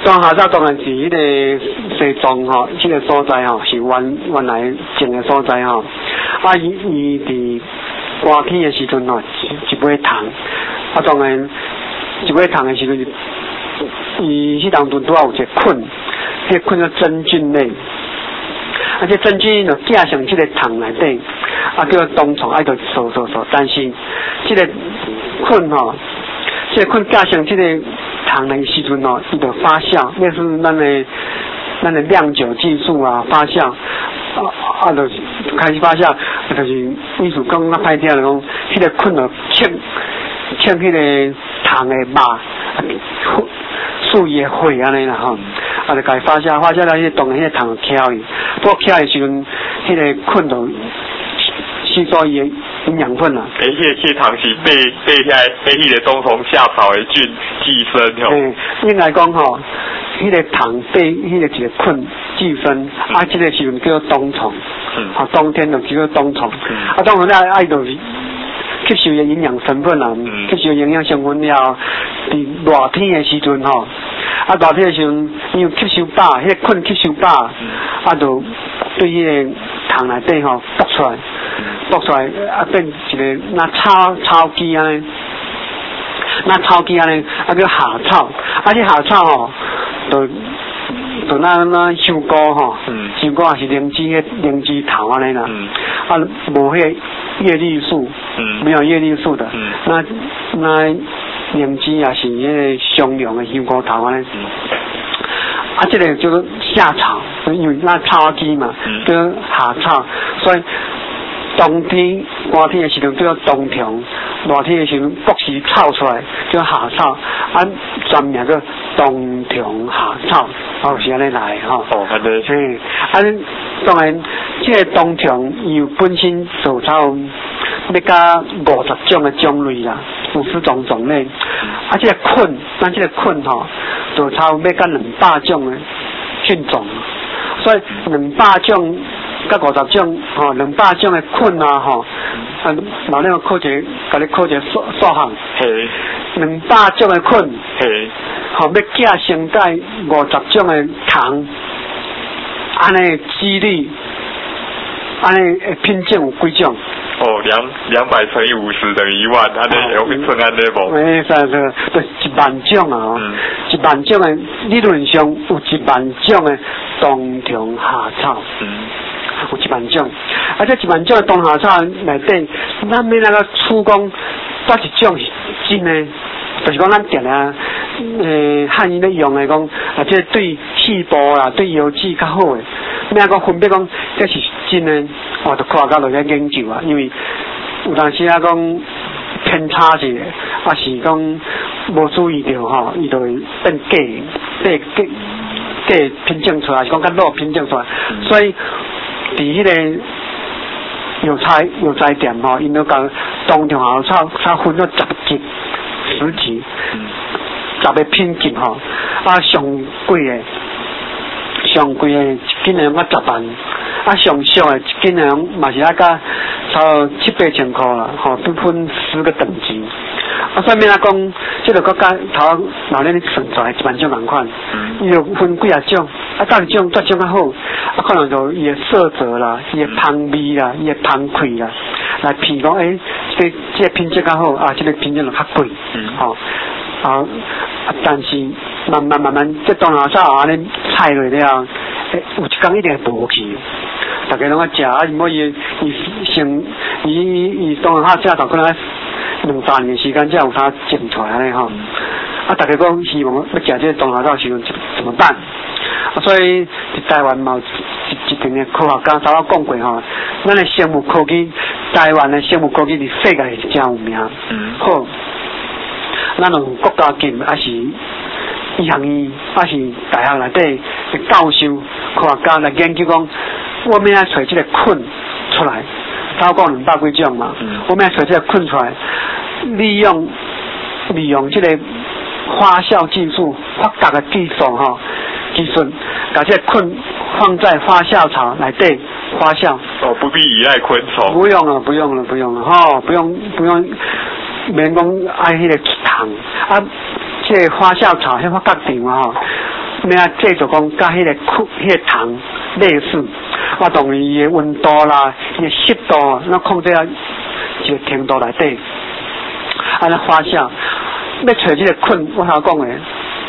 当下早当然是迄个西藏吼，迄个所在吼是原来种的所在吼。啊，伊伫寒天的时阵吼，一尾虫，啊当然一尾虫的时阵，伊迄当阵拄啊有一个菌，迄个菌叫真菌类。啊，这真菌就寄上这个虫内底，啊叫冬虫，啊就扫，但是这个菌吼，这个菌寄上这个虫的时阵吼，伊就发酵，类似咱的酿酒技术啊，发酵，就开始发酵，就是意思讲咱歹听就讲，迄个菌就呛迄个虫的肉，树叶血安尼啦吼。啊，就甲伊发酵了，迄个当然迄个虫就翘伊，不过翘的时阵，迄个菌就吸收伊的营养分啦。 迄虫是被迄个冬虫夏草的菌寄生吼。 应该讲吼，迄个虫被迄个一个菌寄生，啊，这个时阵叫做冬虫，冬天就叫做冬虫，啊，冬虫了爱就是吸收的营养成分啦，吸收营养成分了，伫热天的时阵吼。啊，热天的时阵，因为吸收饱，迄个菌吸收饱，啊，就对迄个虫内底吼爆出来，啊，变一个那草机安尼，啊叫夏草，啊，这夏草吼，就那香菇吼，香菇也是灵芝头安尼啦，啊，无迄个叶绿素，没有叶绿素的，那灵芝也是迄个常用的香菇头安尼，啊，这个叫做夏草，因为那草机嘛，叫夏草，所以冬天寒天的时阵叫冬虫，热天的时阵各时草出来叫夏草，啊，全名叫冬虫夏草，是安尼来吼。 安尼。 当然，这个冬虫伊本身就草要加50种的种类啦，50种种类。啊，这个菌，咱这个菌吼，就差要加200种的菌种，所以200种甲50种吼，200种的菌啊吼，老两个考一个，甲你考一个数学。 嘿。 200种的菌。 嘿。 吼，要寄生在50种的虫，安尼几率，安尼品种有几种？ 哦，200乘以50等于1万，安尼会算安尼无？ 就10000种啊，10000种的理论上有10000种的冬虫夏草，有10000种，啊，这10000种的冬夏草内底，咱要那个处讲哪一种是真的？就是讲咱定啊，汉语咧用的讲，啊，这对细胞啦，对油脂较好的，咩讲分别讲这是真的，就看到落去研究啊，因为有当时啊讲偏差一个，啊是讲无注意到吼，伊就会变假品种出来，是讲较弱品种出来，所以伫迄个药材店吼，因都讲冬虫夏草，它分咗10级，10个品种吼，啊上贵的一斤要10万，啊上俗的一斤嘛是啊甲差7-8千块啦，吼，都分10个等级。啊，所以咩讲，这个国家头老年算出来10000种同款，伊就分几啊种，啊，哪种较好，啊，可能就伊的色泽啦，伊的香味啦，伊的香气啦，来评讲，这个品质较好，啊，这个品质就较贵，吼，但是慢慢，这冬夏草安尼菜落了，有一天一定会无去。大家拢爱食，啊，因为伊冬夏草可能2-3年时间才有它种出来咧吼。啊，大家讲希望要食这个冬夏草时阵怎么办？啊，所以伫台湾嘛一定的科学家早我讲过吼，咱的生物科技，台湾的生物科技伫世界是真有名。好，咱用国家级还是医学院，还是大学内底的教授、科学家来研究讲，我们要找这个菌出来，早讲200几种嘛，我们要找这个菌出来，利用这个发酵技术、发达的技术哈，把这个菌放在发酵槽内底发酵。 哦，不必依赖昆虫。 不用了哈，不用，免讲爱迄个虫啊，这个发酵槽迄发角场啊， 咩制作讲甲迄个糖类似，啊，当伊的温度啦、伊的湿度，那控制在一个程度内底，安尼发酵。要找这个菌，我头讲的，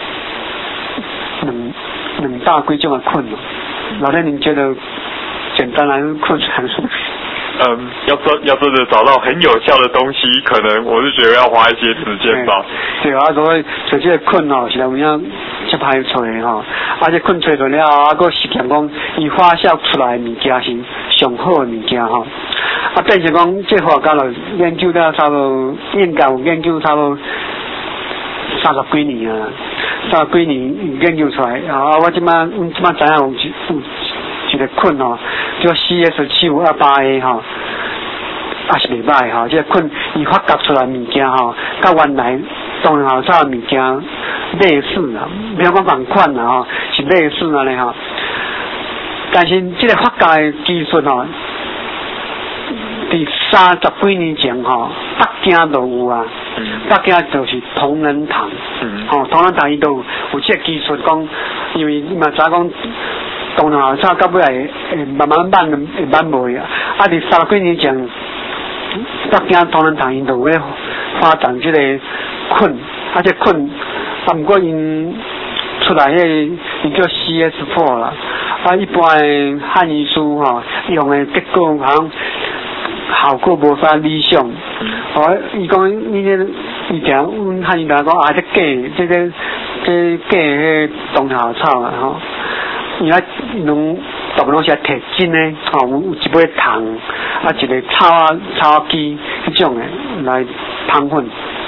两大几种的菌咯。老天，您觉得简单来说，菌还是？ 要真的找到很有效的东西，可能我是觉得要花一些时间吧。 对啊，所以像这个菌哦，是有影这歹找的吼，啊，这菌找到了后，啊，个实验讲，伊发酵出来的物件是上好的物件吼。啊，变成讲这科学家就研究了差不多，应该有研究差不多30几年啊，30几年研究出来啊，我即摆知影有一个菌吼，叫 CS7528A 吼，也是袂歹吼。这个菌伊发觉出来物件吼，甲原来东洋校草物件类似啦，不要讲同款啦吼，是类似安尼吼。但是这个发觉的技术吼，伫30几年前吼，北京都有啊。北京就是同仁堂，同仁堂伊都有这个技术讲，因为你嘛知讲。当然校草到尾来会慢慢挽袂啊！啊，伫30几年前，北京同仁堂因就有发展这个菌，啊，这菌啊，不过因出来迄伊叫 CS4 啦，啊，一般的汉医师吼用的结果好像效果无啥理想。哦，伊讲伊这伊定阮汉医讲啊，这假迄东校草啊吼。伊啊，拢大部分拢是摕真诶，吼，有一杯糖，啊，一个草机迄种诶来烹粉。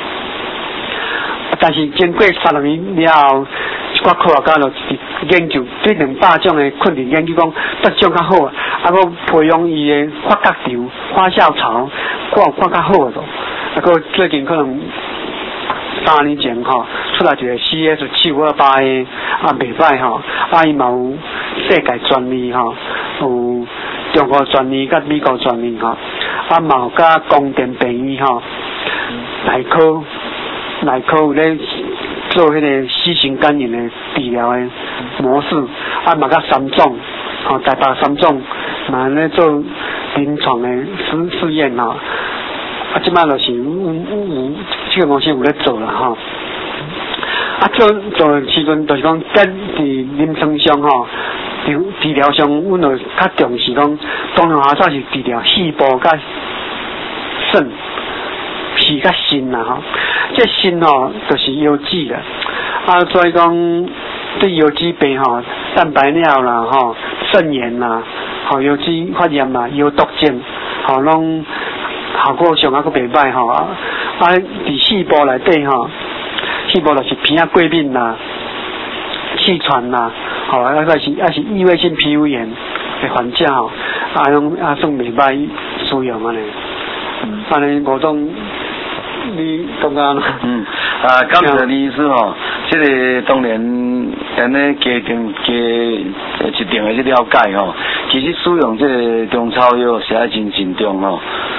但是经过30年了后，一寡科学家就研究对200种诶菌类研究讲，哪种较好，啊，个培养伊诶发酵场、发酵槽，看有看较好咯。啊，个最近可能3年前吼，出来一个 CS7528A 啊，袂歹吼，啊伊嘛有世界专利吼，有中国专利甲美国专利吼，啊嘛有甲光电病院吼，内科有咧做迄个新型肝炎的治疗的模式，啊嘛甲3种，吼台北3种嘛咧做临床的试验吼。啊，即摆就是这个公司有咧做啦吼。啊，做时阵就是讲，在临床上吼，治疗上，阮就较重视讲，当然校草是治疗细胞甲肾、脾甲肾啦吼。这肾吼就是腰子啦，啊，所以讲对腰子病吼，蛋白尿啦吼，肾炎啦，吼腰子发炎啦，腰毒症，吼拢。效果上还佫袂歹吼，啊，伫细胞内底吼，细胞就是鼻啊过敏啦、气喘啦，吼，还是异位性皮肤炎的患者吼，拢算袂歹使用安尼，安尼某种你感觉呢？ 感谢李医师吼，这个当然咱咧加定的去了解吼，其实使用这个中草药是爱真慎重吼。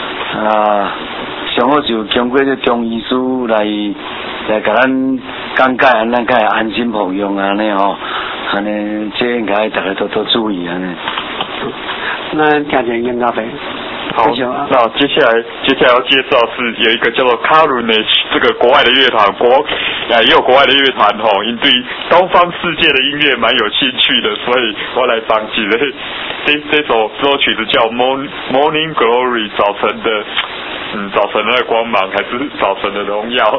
上好就经过这中医师来甲咱讲解，咱才会安心服用安尼吼，安尼这应该大家多注意安尼。 那听见应该会。 好，那接下来要介绍是有一个叫做 Carnage 这个国外的乐团，也有国外的乐团吼，因对东方世界的音乐蛮有兴趣的，所以我来放几个这首曲子叫 Morning Glory 早晨的光芒还是早晨的荣耀。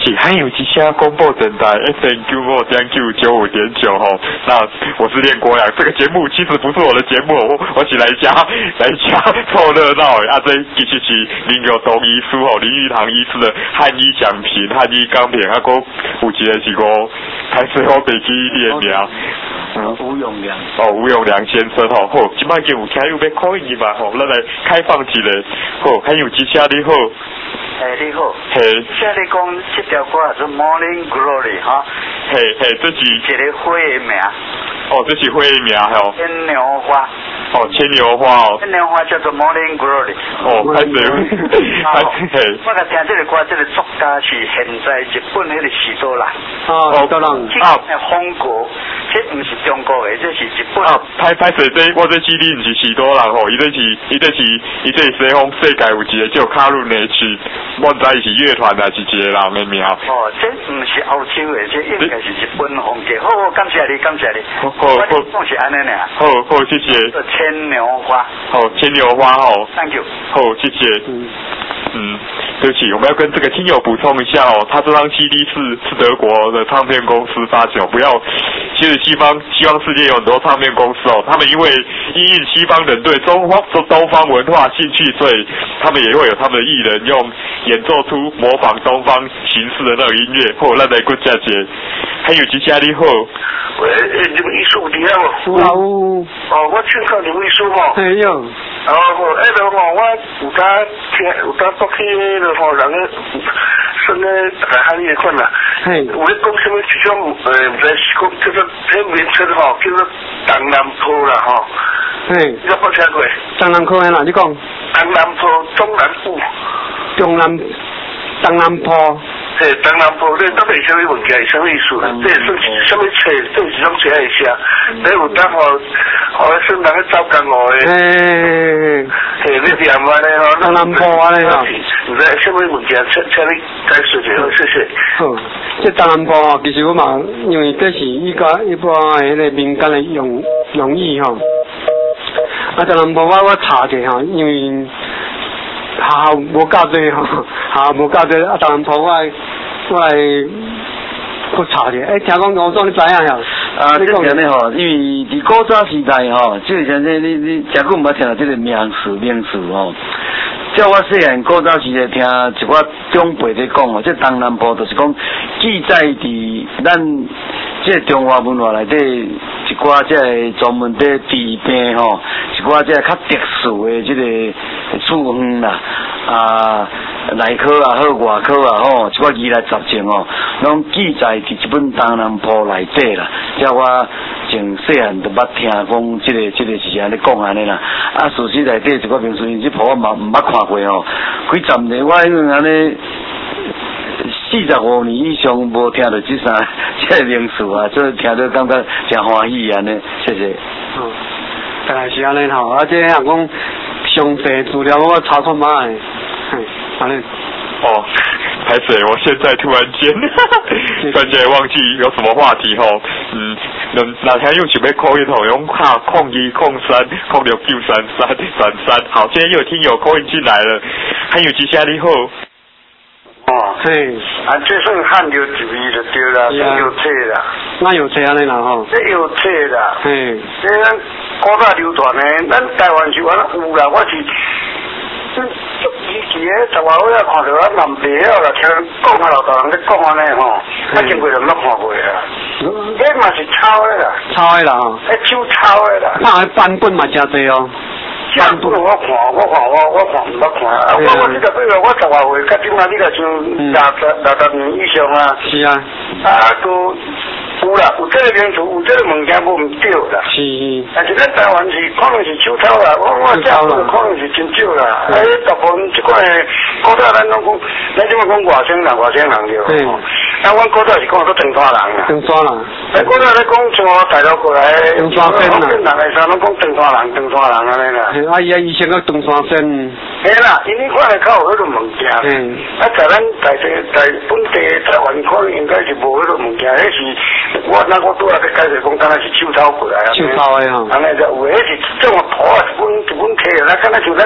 是还有一下公布电台 FM95.995.9吼，那我是练国良，这个节目其实不是我的节目，我是来家凑热闹的，这其实是林玉堂医师吼，林玉堂医师的汉医讲评、汉医讲评，还有有一个是我台水我北基你的名。 吴永良。 吴永良先生吼，好，今摆就有听友要call in吧吼，咱来开放一个，好，还有一下你好。 你好。 嘿。 现在你讲这条歌是 Morning Glory 哈。 嘿，这是一个花的名。 这是花的名吼。 牵牛花。 牵牛花哦。 牵牛花叫做 Morning Glory。 歹势。 嘿。我甲听这个歌，这个作家是现在日本那个许多人。 许多人。 风国，这不是中国的，这是日本。 歹势，这我这指你不是许多人吼，伊这是西方世界有一个叫卡伦的曲，我唔知是乐团还是一个人的名。 这不是欧洲的，这应该是日本风格。好，感谢你。 好， 我是安尼尔。 好，谢谢。 牵牛花。 牵牛花吼。 Thank you。 好，谢谢。对不起，我们要跟这个听友补充一下哦，他这张 CD 是德国的唱片公司发行，不要。其实西方世界有很多唱片公司哦，他们因为因应西方人对东方文化兴趣，所以他们也会有他们的艺人用演奏出模仿东方形式的那种音乐，或咱来过佳节。还有一下你好。 喂，你们艺术有听无？ 有。 我请教你们艺术吼。 嘿有。 我有搭国去人算咧大汉语款啦。 嘿。 有咧讲什么这种唔知是讲叫做这名称吼，叫做东南坡啦吼。 嘿。 你有冇听过？ 东南坡哪？你讲？ 东南坡中南部。东南坡。嘿，东南坡，你到底什么物件？是什么意思？这算是什么册？这是种册来写。你有当互算人去走江湖的。嘿，你念安尼吼。 东南坡安尼吼。 唔知什么物件，请你解释一下，谢谢。 好，这东南坡吼，其实我嘛，因为这是一般迄个民间的用语吼。东南坡我查者吼，因为。无教这吼，无教这东南坡我来去查者。听讲欧洲你知影呀？ 你讲安尼吼，因为伫古早时代吼，即个像你真久毋捌听到即个名词吼。照我细汉古早时代听一寡长辈在讲吼，这东南坡就是讲记载伫咱这中华文化内底一寡这专门在治病吼，一寡这较特殊的这个处方啦，内科也好，外科也好，一寡医来杂症吼，拢记载伫一本东南坡内底啦。这我从细汉就捌听讲，这个是安尼讲安尼啦。事实内底一寡名词，这谱我嘛毋捌看过吼。几十年我因为安尼。45年以上无听到这个名词啊，所以听到感觉真欢喜安尼，谢谢。 大概是安尼吼，这样讲详细资料我查看嘛的，安尼。 拍水，我现在突然间忘记有什么话题吼，哪天又准备 call in 吼，用卡0203069333，好，今天又有听友 call in 进来了，还有吉祥你好。 嘿，这算汉流之味就对啦，有册啦。 那有册安尼啦吼。这有册啦。 嘿。 这咱古早流传的，咱台湾是完有啦，我是。以前10外岁看到南北了啦，听讲老大人咧讲安尼吼，真几人都看过啦。这嘛是抄的啦。 抄的啦吼。 手抄的啦。 那版本嘛真多哦。 版本我看毋捌看。我这个比如我10外岁，甲今仔你个像60年以上啊。 是啊。 都。有啦，有这个名词，有这个物件无毋对啦。是。但是咱台湾是可能是手抄啦，我这可能是真少啦。大部分这款的古早咱拢讲，咱即马讲外省人对。阮古早是讲做长沙人啦。长沙人。古早咧讲从大陆过来，长沙县啦。人来啥拢讲长沙人安尼啦。 以前个长沙县。 嘿啦，因为看来较有迄种物件。在咱在本地台湾可能应该是无迄种物件，迄是。我拄仔在解释讲，敢若是手抄过来啊。手抄的吼。安尼就有，迄是种图啊，一本摕来，敢若像咱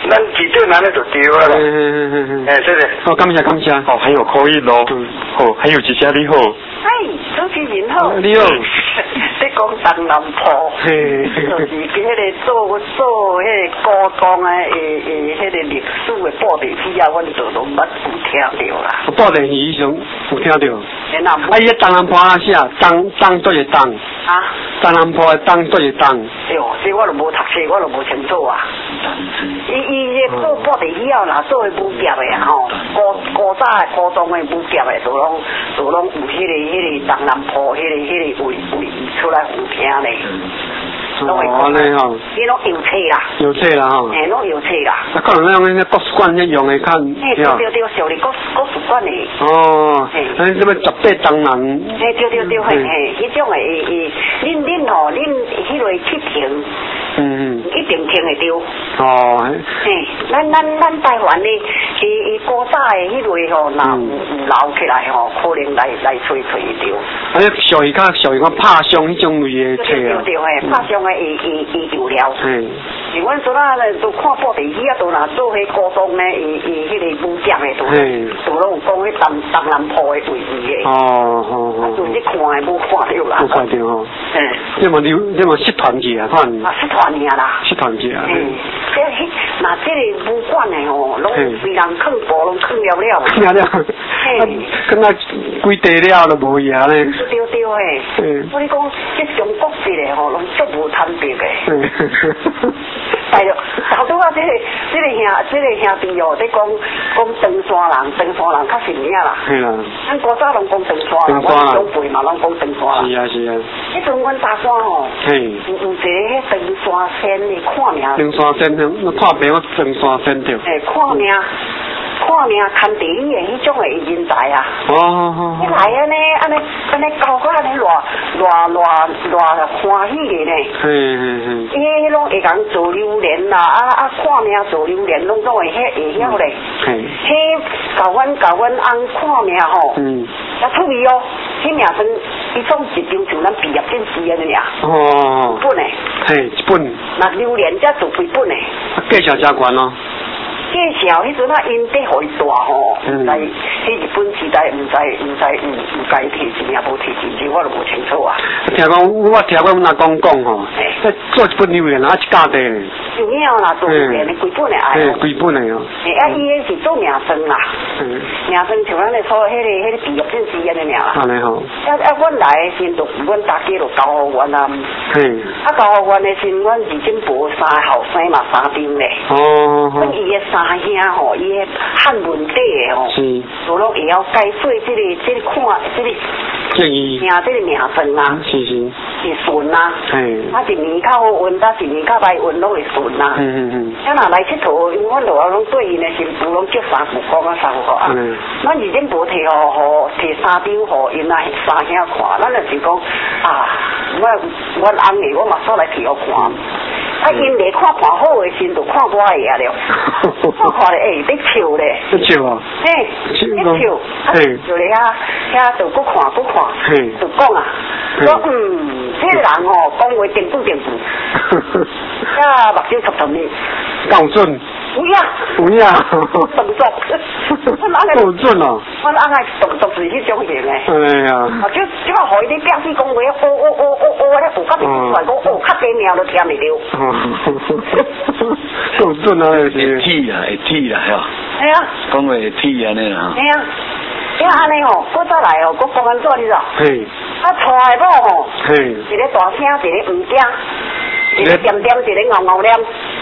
咱记者拿来就对啊啦。这个。 哦，感谢感谢。 哦，还有口音哦。哦，还有一下你好。 哎，主持人好。 你好。 你讲东南坡，就是迄个做迄个高中迄个历史的报地戏啊，阮就拢捌有听到啦。 报地戏上有听到。 啊， 伊东南坡啊写东对个东。啊。东南坡的东对个东。 对哦，这我就无读册，我就无清楚啊。伊做报地戏啊，若做武侠的吼，古早的高中的武侠的，都拢有迄个东南坡迄个位出来有听咧。 哦，安尼吼。 伊拢油册啦。 油册啦吼。 拢油册啦。 啊，可能那个国史馆迄用的较。 对，小的国史馆的。 哦。迄什么18东南。 对，迄种的恁吼，恁迄个去听。一定听会到。 哦。 咱台湾的古早的迄类吼，若留起来吼，可能来吹会到。 啊，你属于讲拍相迄种类的册啊。 对，拍相的伊有了。是阮孙仔咧都看报地戏啊，都若做迄高中咧，伊迄个武将的都拢有讲迄东南坡的位置的。 哦。 就是看的无看到啦。 无看到吼。这么失传去啊，看。 失传尔啦。 失传去啊。 那这个武馆的吼，拢被人坑补，拢坑了。 坑了。跟那规地了都无影咧。 对诶。我你讲，这中国式的吼，拢足无摊别的。哎哟，好多啊！这个兄弟哦，在讲登山人较神名啦。 是啦。 咱古早拢讲登山人，我长辈嘛拢讲登山人。 是啊。 迄阵阮大山吼，有一个迄登山线的看名。 登山线，我看病我登山线着。 看名看地理的迄种的人才啊。 哦。 你来安尼教个安尼偌欢喜的呢。伊拢会讲做榴莲啦，看名做榴莲拢会晓咧。迄教阮翁看名吼，也趣味哦。迄名称伊总一张像咱毕业证书安尼尔。哦。一本诶。 一本。 那榴莲才做几本诶。 介绍真悬咯。 介绍迄阵啊，因得互伊大吼，迄日本时代唔知有该提钱也无提钱，我都无清楚啊。 我听讲阮阿公讲吼，做一本榴莲啊，一家底。 有影啦，做榴莲的几本的爱。 几本的哦。 伊迄是做名声啦。名声像咱咧做迄个毕业证书安尼尔啦。 安尼吼。 阮来的时就是阮大家就交互阮啊。交互阮的时，阮二进步3个后生嘛3张咧。哦。阮伊的3兄吼，伊个汉文底的吼，就拢会晓改做这个看这个名这个名称啊，是顺啊，一年较好运，一年较歹运拢会顺啊。咱若来佚佗，因为阮老拢对因的新妇拢叫3副讲啊3副讲啊，咱二进步摕摕3张互因啊3兄看，咱就是讲啊，阮翁的我嘛煞来摕互看。因咧看好的时就看我的啊了，我看咧在笑咧， 在笑啊， 在笑，就咧遐就搁看，就讲啊，说这个人吼讲话定不定不，遐目睭凸凸咧， 够准。 有影，动作， 够准哦。 我翁个动作是迄种型诶。 哎呀。 即摆互伊咧表示讲话，咧有甲面出来讲，较低名都听袂到。够准啊！会铁啦，吓。 系啊。 讲话会铁安尼啦。 系啊。因为安尼吼，搁再来哦，搁讲安怎你知？ 嘿。 带的某吼，一个大声，一个唔惊，一个点点，一个嗷念。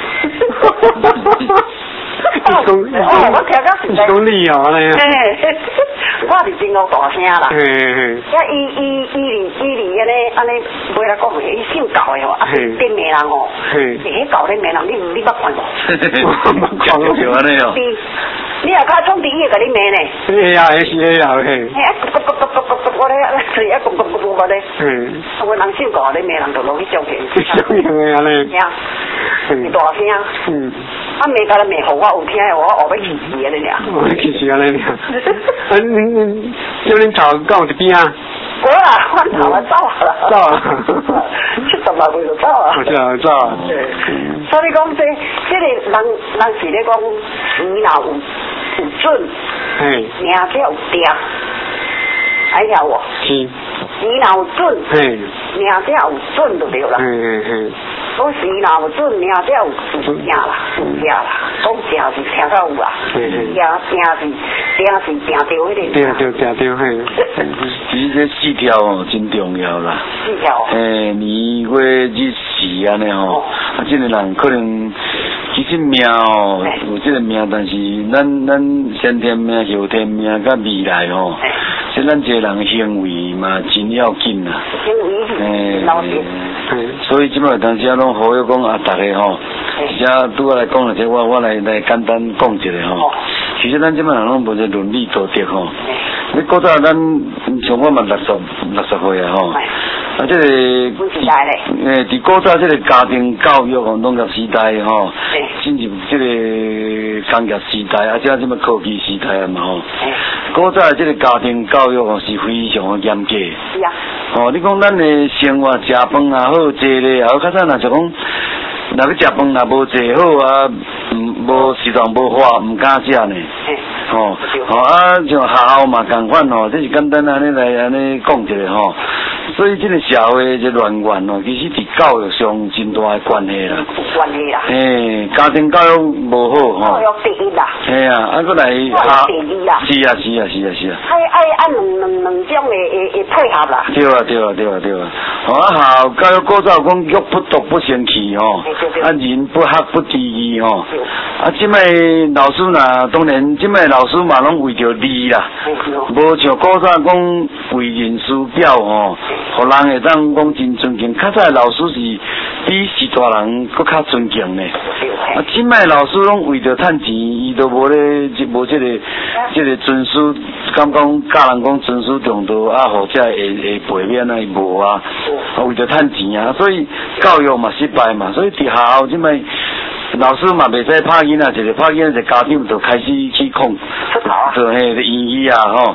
我听到是讲你哦，安尼。 我是真够大声啦。伊安尼，袂来讲，伊姓高的吼，顶名人吼，迄高顶名人，你捌看无？ 看就安尼哦。 你若较创第一个你名呢？ 是啊，是啊，嘿。 我咧，我咧。我人姓高，你名人就落去种田。 种田安尼。 呀，是大声。没甲咱骂互我有听的，我后尾气死安尼俩。 气死安尼俩。你叫恁头讲一边啊？ 我啦，换头啊，走啦。 走啊 70万岁就走啊。 走啊。 所以讲这个人是咧讲钱若有准，命才有定，哎呀我。是。钱若有准，命才有准就对啦。讲钱若有准，命才有正啦，正啦。讲正是听到有啊，正是定着迄个。定着嘿。 其实这4条哦真重要啦。 4条。 年月日时安尼吼，这个人可能其实命哦有这个命，但是咱先天命、后天命甲未来吼，所以咱这个人行为嘛真要紧啦。 行为是老实。 所以即摆当时啊拢好友讲啊，大家吼，只拄来讲了这我来简单讲一下吼。其实咱即摆人拢无这伦理道德吼。你古早咱像我嘛60岁啊吼，啊这个伫古早这个家庭教育吼，农业时代吼，进入这个工业时代，啊这么科技时代啊嘛吼。古早这个家庭教育吼是非常的严格。是啊。哦，你讲咱的生活食饭啊好，坐咧，啊较早若是讲，若去食饭若无坐好啊，无时段无花，唔敢食呢。啊，像学校嘛共款吼，这是简单安尼来安尼讲一下吼。所以这个社会这乱源哦，其实伫教育上真大的关系啦。有关系啦。家庭教育无好吼。教育第一啦。啊，搁来教育第二啦。 是啊。 爱两种的配合啦。 对啊。好，教育古早讲玉不读不成器吼，人不学不知义吼。即摆老师当然即摆老师嘛拢为着利啦，无像古早讲为人师表吼，互人会当讲真尊敬。较早老师是比是大人搁较尊敬呢。即摆老师拢为着趁钱，伊都无这个尊师，讲教人讲尊师重道啊，或者会陪免啊，伊无啊，为着趁钱啊，所以教育嘛失败嘛，所以伫学校即摆。老师嘛袂使拍囡仔，一个拍囡仔，家长就开始去控，就迄个言语啊吼。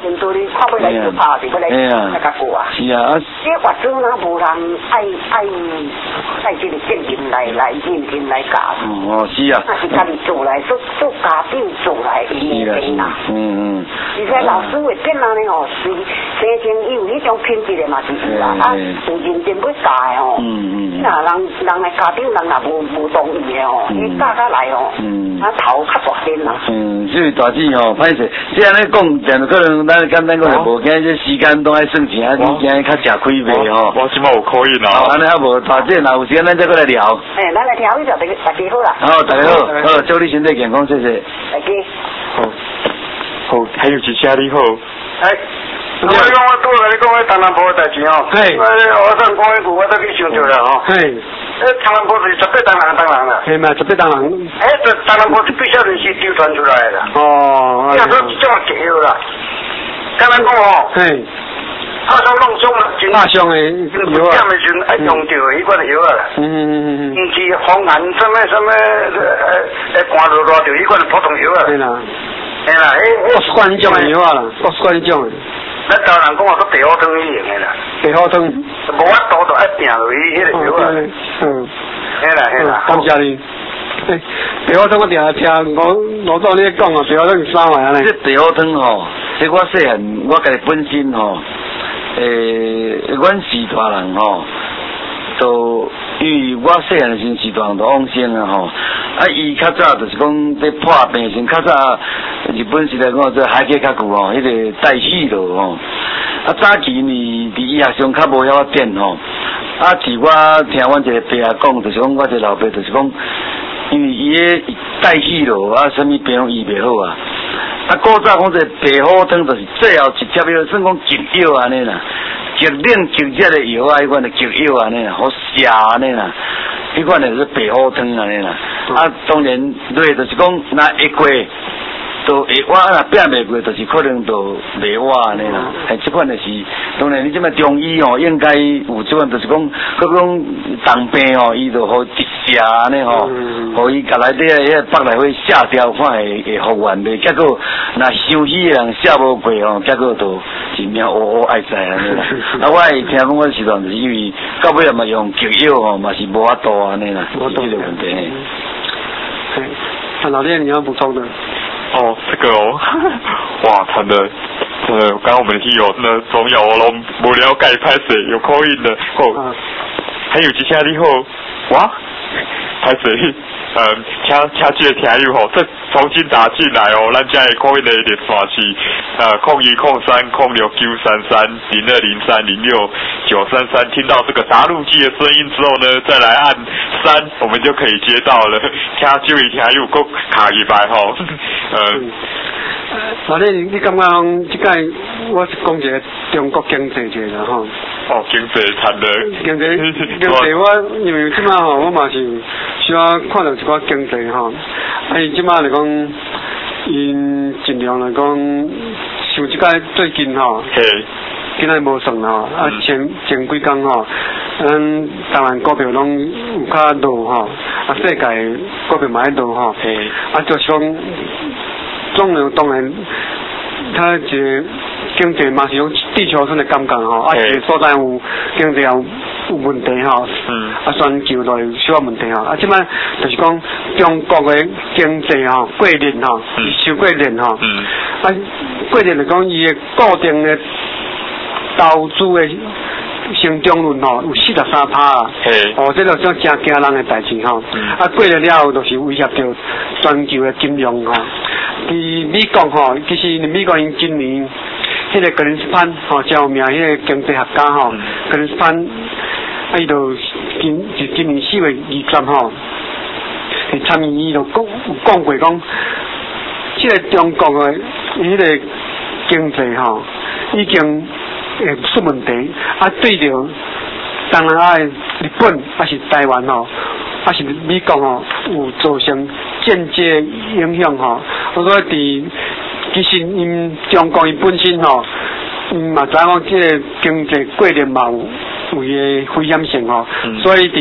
是啊。 这学生啊，无人爱这个正经来认真来教。 是啊。 那是家己做来，做家长做来伊的变啦。而且老师会变安尼吼，是生前有迄种品质的嘛，是啦。有认真要教的吼。那人的家长人若无同意的吼。教下来哦，头较大点啦。 这位大姐吼，歹势，这安尼讲，但可能咱简单讲就无，今这时间都爱算钱，啊，你今日较吃亏袂吼。 我即摆有可以啦。 安尼啊无，大姐，若有时间咱再过来聊。 咱来调一下，大家好啦。 好，大家好，祝你身体健康，谢谢。 大家好，还有一下你好。 我讲我拄来你讲迄东南坡的代志吼，我上讲迄句我都去想着啦吼。东南坡是18当人啦。 嘛，18当人。 这东南坡是必须是流传出来的啦。要说这种解药啦，刚才讲吼。拍伤弄伤啦，真拍伤的药啊，的时爱用着迄款药啊啦。天气风寒什么寒落着迄款普通药啊。对啦， 我是惯迄种的药啊啦，我是惯迄种的。 咱台湾人讲话说地好汤去用的啦， 地好汤， 无法度就爱拼落去迄个药啊。嘿啦， 感谢你。地好汤我定下听老早你讲啊，地好汤是啥玩意呢？ 这地好汤吼，这我细汉我家己本身吼，阮是大人吼。都因为我细汉时是大人都往生啊吼，伊较早就是讲在破病时，较早日本时代讲做海家较久吼，迄个代谢咯吼，早期呢伫医学上较无遐点吼，是我听阮一个伯仔讲，就是讲我一个老伯就是讲，因为伊个代谢咯什么病拢医袂好啊，古早讲这地好汤就是最后直接要算讲急药安尼啦。极冷极热的药啊，迄款的急药安尼啦，好食安尼啦，迄款的是白虎汤安尼啦。当然对，就是讲那会过，都会活若拼袂过，就是可能都袂活安尼啦。这款的是，当然你即摆中医哦，应该有这款，就是讲，佮讲当病哦，伊就好及食安尼吼，互伊甲内底迄北来会下掉看会复原袂，结果若伤喜的人下无过吼，结果就真命爱知安尼啦。啊，我会听讲我时段就是因为到尾嘛用药药吼，嘛是无法度安尼啦，是这个问题。 老练你要补充的。 哦，这个哦，哇，惨的。刚刚我们听有那中药我拢无了解拍摄有口音的哦，还有一下你好哇，拍摄请这个听友吼，这重新打进来哦，咱家的口音的热线是01030693330203069333，听到这个答录机的声音之后呢，再来按3，我们就可以接到了。听这位听友搁卡入来吼， 老弟，你感觉这个我是讲一个中国经济者啦吼。 哦，经济惨的。 经济我因为即马吼，我嘛是需要看到一寡经济吼。伊即马来讲，因尽量来讲，像即个最近吼，今仔无算吼，前几工吼，台湾股票拢有较落吼，世界股票嘛喺落吼，就是讲。当然，他一个经济嘛是用地球村的感觉吼，一个所在有经济有问题吼，全球都有小问题吼，即摆就是讲中国的经济吼过热吼，受过热吼，过热来讲伊的固定的投资的成长率吼有43%啊，这就真惊人的代志吼，过热了就是威胁到全球的金融吼。伫美国吼，其实美国因今年迄个格林斯潘吼，真有名迄个经济学家吼，格林斯潘，伊就今年4月20吼，去参议院就讲过讲，即个中国的迄个经济吼，已经会出问题，对着当然日本是台湾吼。是美国吼有造成间接影响吼，我说其实因中国因本身吼，嘛知讲这个经济过热嘛有伊个危险性吼，所以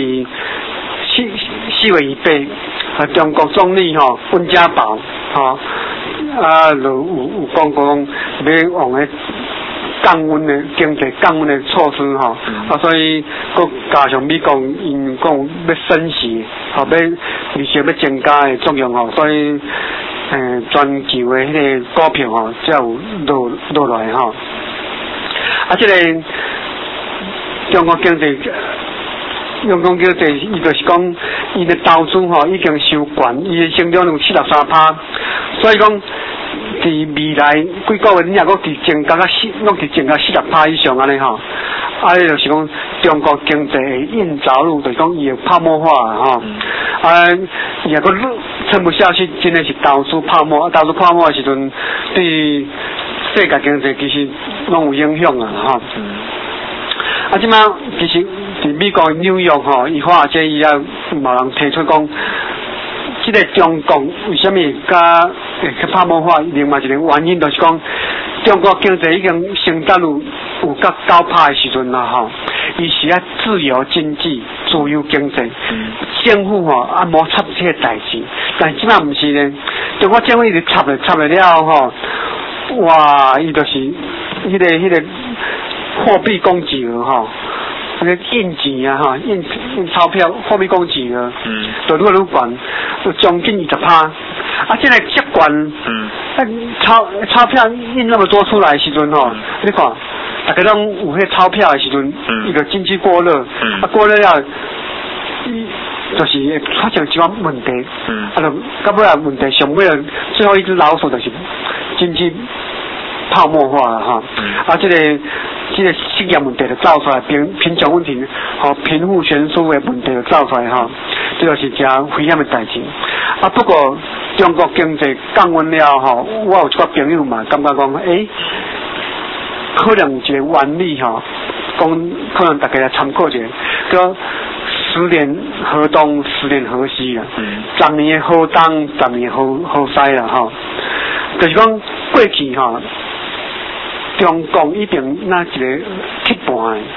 4月28，中国总理吼温家宝吼，就有讲要往个。降温的经济降温的措施吼，所以佮加上美国因讲要升息，要利息要增加的作用吼，所以全球的迄个股票吼才有落来吼。这个中国经济，伊就是讲伊的投资吼已经收悬，伊的成长率73%，所以讲。伫未来几个月，你若佫伫增加拢伫增加40%以上安尼吼，就是讲中国经济会硬着陆，就是讲伊会泡沫化吼，若佫撑不下去，真的是投资泡沫，投资泡沫的时阵，对世界经济其实拢有影响啊吼。即摆其实伫美国纽约吼，伊华尔街伊也某人提出讲。这个中国为什么会泡沫化？另外一个原因就是讲，中国经济已经成长率有到9%的时阵啦吼，伊是要自由经济、自由经济，政府吼无插这个代志，但即摆毋是呢，中国政府一直插了吼，哇，伊就是迄个货币供给额吼。那个印钱啊哈，印钞票，货币供给额，就愈来愈悬，就将近20%。现在这悬，钞票印那么多出来的时阵吼，你看，大家拢有迄钞票的时阵，一个经济过热，过热了，就是会发生一寡问题，就到尾啊问题上尾啊，最后一只老鼠就是经济泡沫化了哈，这个失业问题就造出来，贫穷问题和贫富悬殊的问题就造出来哈，这个是真危险的代志。不过中国经济降温了吼，我有一个朋友嘛，感觉讲，可能一个原理吼，讲可能大家来参考一下，叫10年河东10年河西啦，10年的河东10年河西啦吼，就是讲过去吼。中共一定那一个铁盘，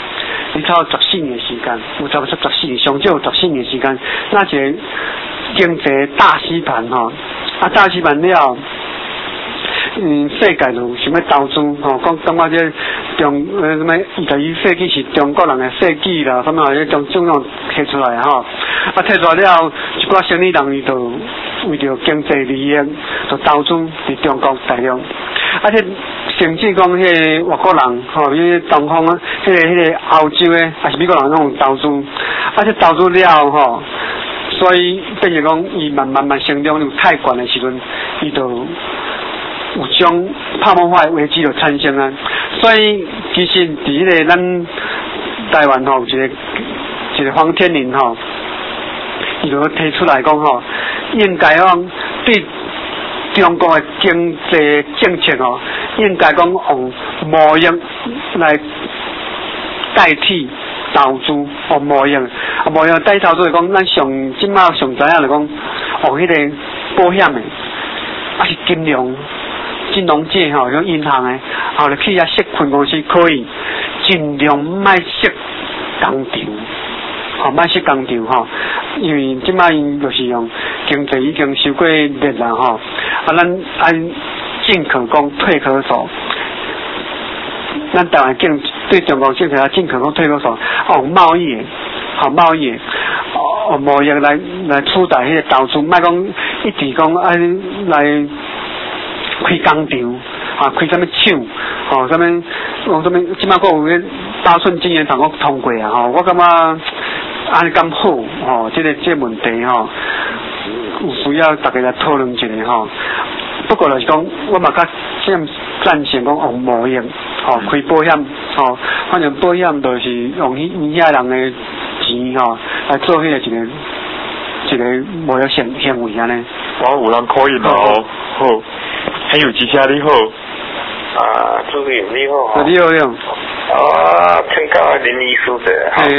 你靠14年的时间，有差不多14年，上少有14年的时间，那是经济大洗盘吼，啊大洗盘了。世界就有想要投资吼，感觉这什么21世纪是中国人的世纪啦，什么将种种摕出来吼，啊摕出来了，一寡生意人伊就为着经济利益，就投资伫中国大陆，啊这甚至讲迄个外国人吼，比如东方啊，迄个欧洲的，还是美国人那种投资，啊这投资了吼，所以变成讲伊慢慢成长太悬的时阵，伊就。有种泡沫化危机就产生啊，所以其实伫迄个咱台湾吼，一个黄天林吼，伊就提出来讲吼，应该讲对中国的经济政策吼，应该讲用贸易来代替投资，用贸易代替投资来讲，咱即马上知影来讲，用迄个保险的，啊是金融界吼，像银行的，后来去遐设分公司可以尽量卖设工厂，吼卖设工厂吼，因为即摆因就是用经济已经受过热啦吼，啊咱按进口讲退可守，咱台湾对中国政策啊进口讲退可守，用贸易的，吼贸易的，贸易来取代迄个投资，莫讲一直讲来。开工厂，啊，开什么厂，吼，什么，即摆个有迄8寸晶圆厂我通过啊，吼，我感觉安尼咁好，吼，这问题吼，有需要大家来讨论一下吼。不过就是讲，我嘛较赞成讲用贸易，吼，开保险，吼，反正保险就是用遐人的钱吼来做迄一个贸易行为安尼。 我有人可以咯，好。还有几下你好， 主任你好， 你好。 请教林医师的哈，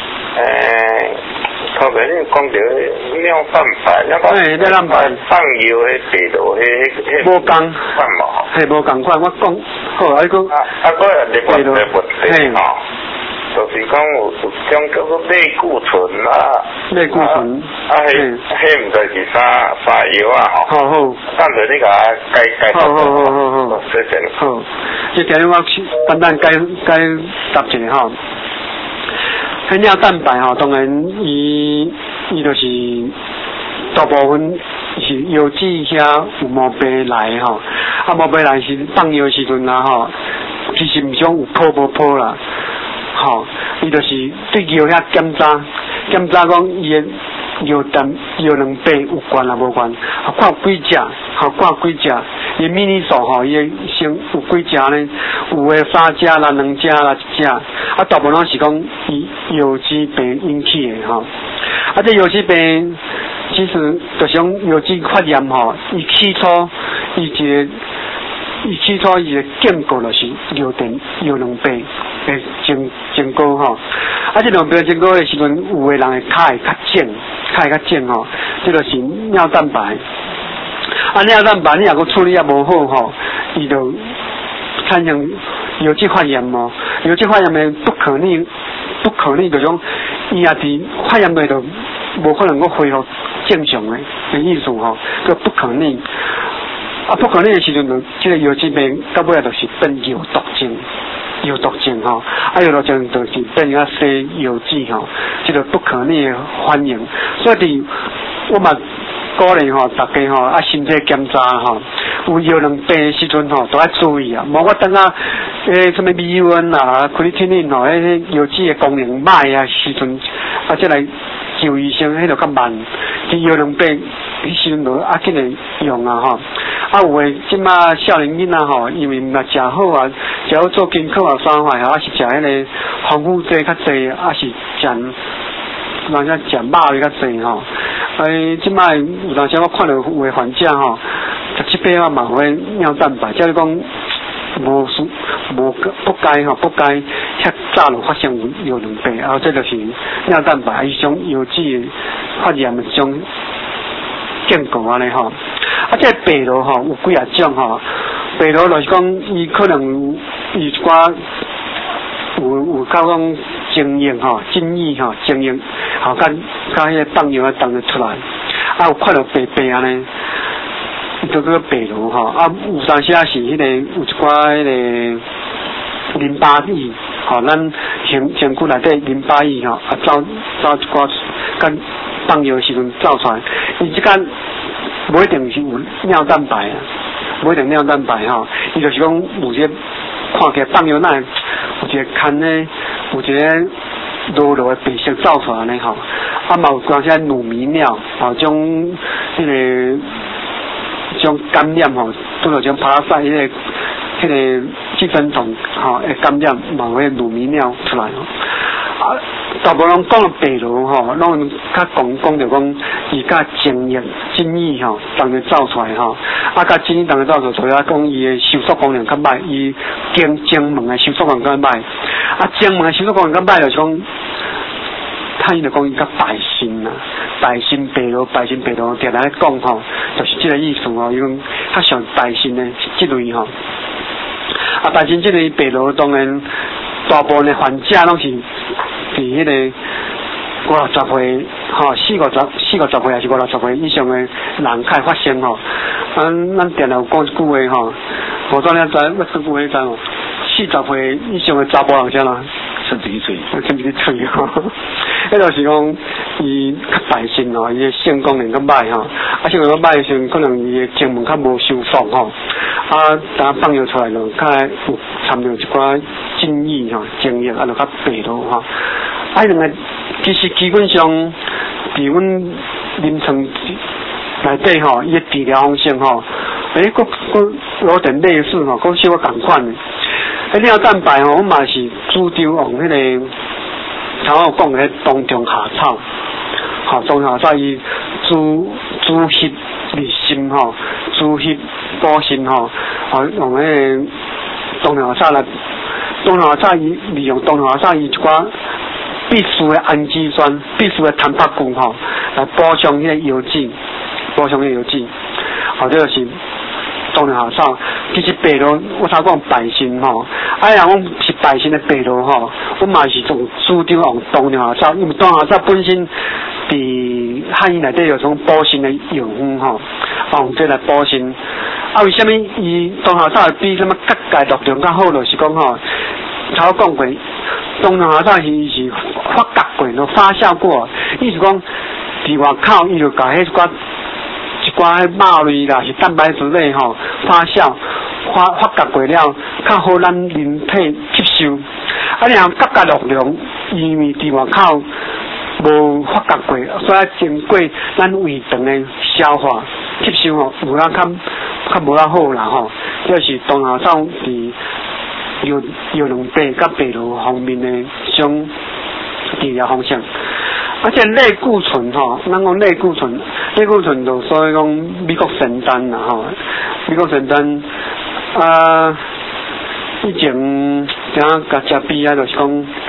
头前你讲到尿蛋白， 尿蛋白放药迄白路迄无共款嘛， 无共款，我讲好，啊，讲个另外一个问题吼。就是讲有种叫做类固醇啦， 类固醇， 迄毋就是啥药啊吼。好，等下你甲解好， 谢谢。 好，即今日我简单解答一下吼。迄尿蛋白吼，当然伊就是大部分是药剂遐有毛病来吼，啊毛病来是放药时阵啦吼，其实毋想有泡无泡啦。吼，伊就是对药遐检查讲伊的药量有关啊无关，看几只，看几只，伊米粒数吼，伊先有几只呢？有诶3只啦、2只啦、1只，啊大部分拢是讲伊药剂病引起的吼，啊这药剂病其实就是讲药剂发炎吼，伊起初伊的结果就是药量病的增高吼，啊这两病增高的时阵，有的人会脚会较肿吼，这就是尿蛋白。啊尿蛋白你若个处理也无好吼，伊就产生药剂发炎咯。药剂发炎的不可逆就种伊也伫发炎内就无可能够恢复正常的意思吼，个不可逆。啊，不可逆的时阵，就这个药剂病到尾就是变药毒症吼，啊药毒症就是变啊西药剂吼，这个不可逆的反应。所以我嘛鼓励吼大家吼啊身体检查吼，有药量病的时阵吼都要注意啊。无我等下什么米温啊、克里汀林吼，迄药剂的功能歹啊时阵，啊再来就医生，迄就较慢。这药量病迄时阵就紧来用啊吼。啊，有诶，即马少年囡仔吼，因为毋食好啊，食好做功课啊，啥坏啊，是食迄个防腐剂较济，啊是食人家食肉的较济吼。即马有当时我看到有诶患者吼，17、8嘛有尿蛋白，即是讲不该遐早就发生有两病，啊，这就是尿蛋白伊种药剂发炎的种结果安尼吼。啊，这白露吼有几啊种吼，白露就是讲伊可能伊一寡有较讲精液吼，精液吼，精液，吼，甲迄个放尿啊放得出来，啊有看到白白安尼，叫做白瘤吼，啊有当时啊是迄个有一寡迄个淋巴液，吼，咱身躯内底淋巴液吼，啊走一寡，甲放尿时阵走出来，伊即间无一定是有尿蛋白啊，无一定尿蛋白吼，伊就是讲有些看起来放尿那有一个看呢，有一个落落的白色走出来呢吼，啊嘛有讲些乳糜尿，吼种迄个种感染吼，拄着种parasit迄个寄生虫吼会感染，嘛会乳糜尿出来吼。啊，大部分拢讲白瘤吼，拢较讲着讲伊甲精液吼，当然走出来吼，啊甲精液当然走出来，除了讲伊的收缩功能较歹，伊精门的收缩功能较歹，啊精门的收缩功能较歹就是讲，他伊就讲伊较白心啦，白心白瘤，常常咧讲吼，就是即个意思吼，伊讲较像白心的即类吼，啊白心即类白瘤当然大部分的患者拢是伫迄个50岁吼，40-50岁还是50岁以上的人开发生吼。咱定有讲一句话吼，无怎了知，要说句话知吼，40岁以上的查甫人啥啦？ 伸一支嘴吼，迄就是讲伊较白性吼，伊的性功能较歹吼，啊性功能较歹时，可能伊的精门较无收缩吼，啊当放尿出来就较有掺着一寡精液吼，精液啊就较白咯吼。啊，两个其实基本上，伫阮临床内底吼，伊个治疗方式吼，佫有点类似吼，佫小可共款的。尿蛋白吼，我嘛是主张用迄个，像我讲的冬虫夏草，吼，冬虫夏草伊主翕利心吼，主翕补心吼，用迄个冬虫夏草来，冬虫夏草伊利用冬虫夏草伊一寡必须的氨基酸、必须的蛋白质吼，来补充迄个油脂，或者是冬虫夏草。其实白瘤，我头讲白心吼，若讲是白心的白瘤吼，我嘛是主张用冬虫夏草，因为冬虫夏草本身伫汉医内底有种补心的药方吼，用这来补心。啊，为什么伊冬虫夏草比什么甲钙毒量较好？就是讲吼，头讲过，冬虫夏草是发酵过，就发酵过，意思讲伫外口伊就甲迄一寡肉类啦，是蛋白质类吼，发酵发酵过了，较好咱人体吸收。啊，然后甲毒量，因为伫外口无发酵过，所以经过咱胃肠的消化吸收吼，有较无较好啦吼。这是冬虫夏草伫药两白甲白瘤方面的种治疗方向。而且类固醇吼，咱讲类固醇就所以讲美国神丹啦吼，美国神丹以前甲食比啊，就是讲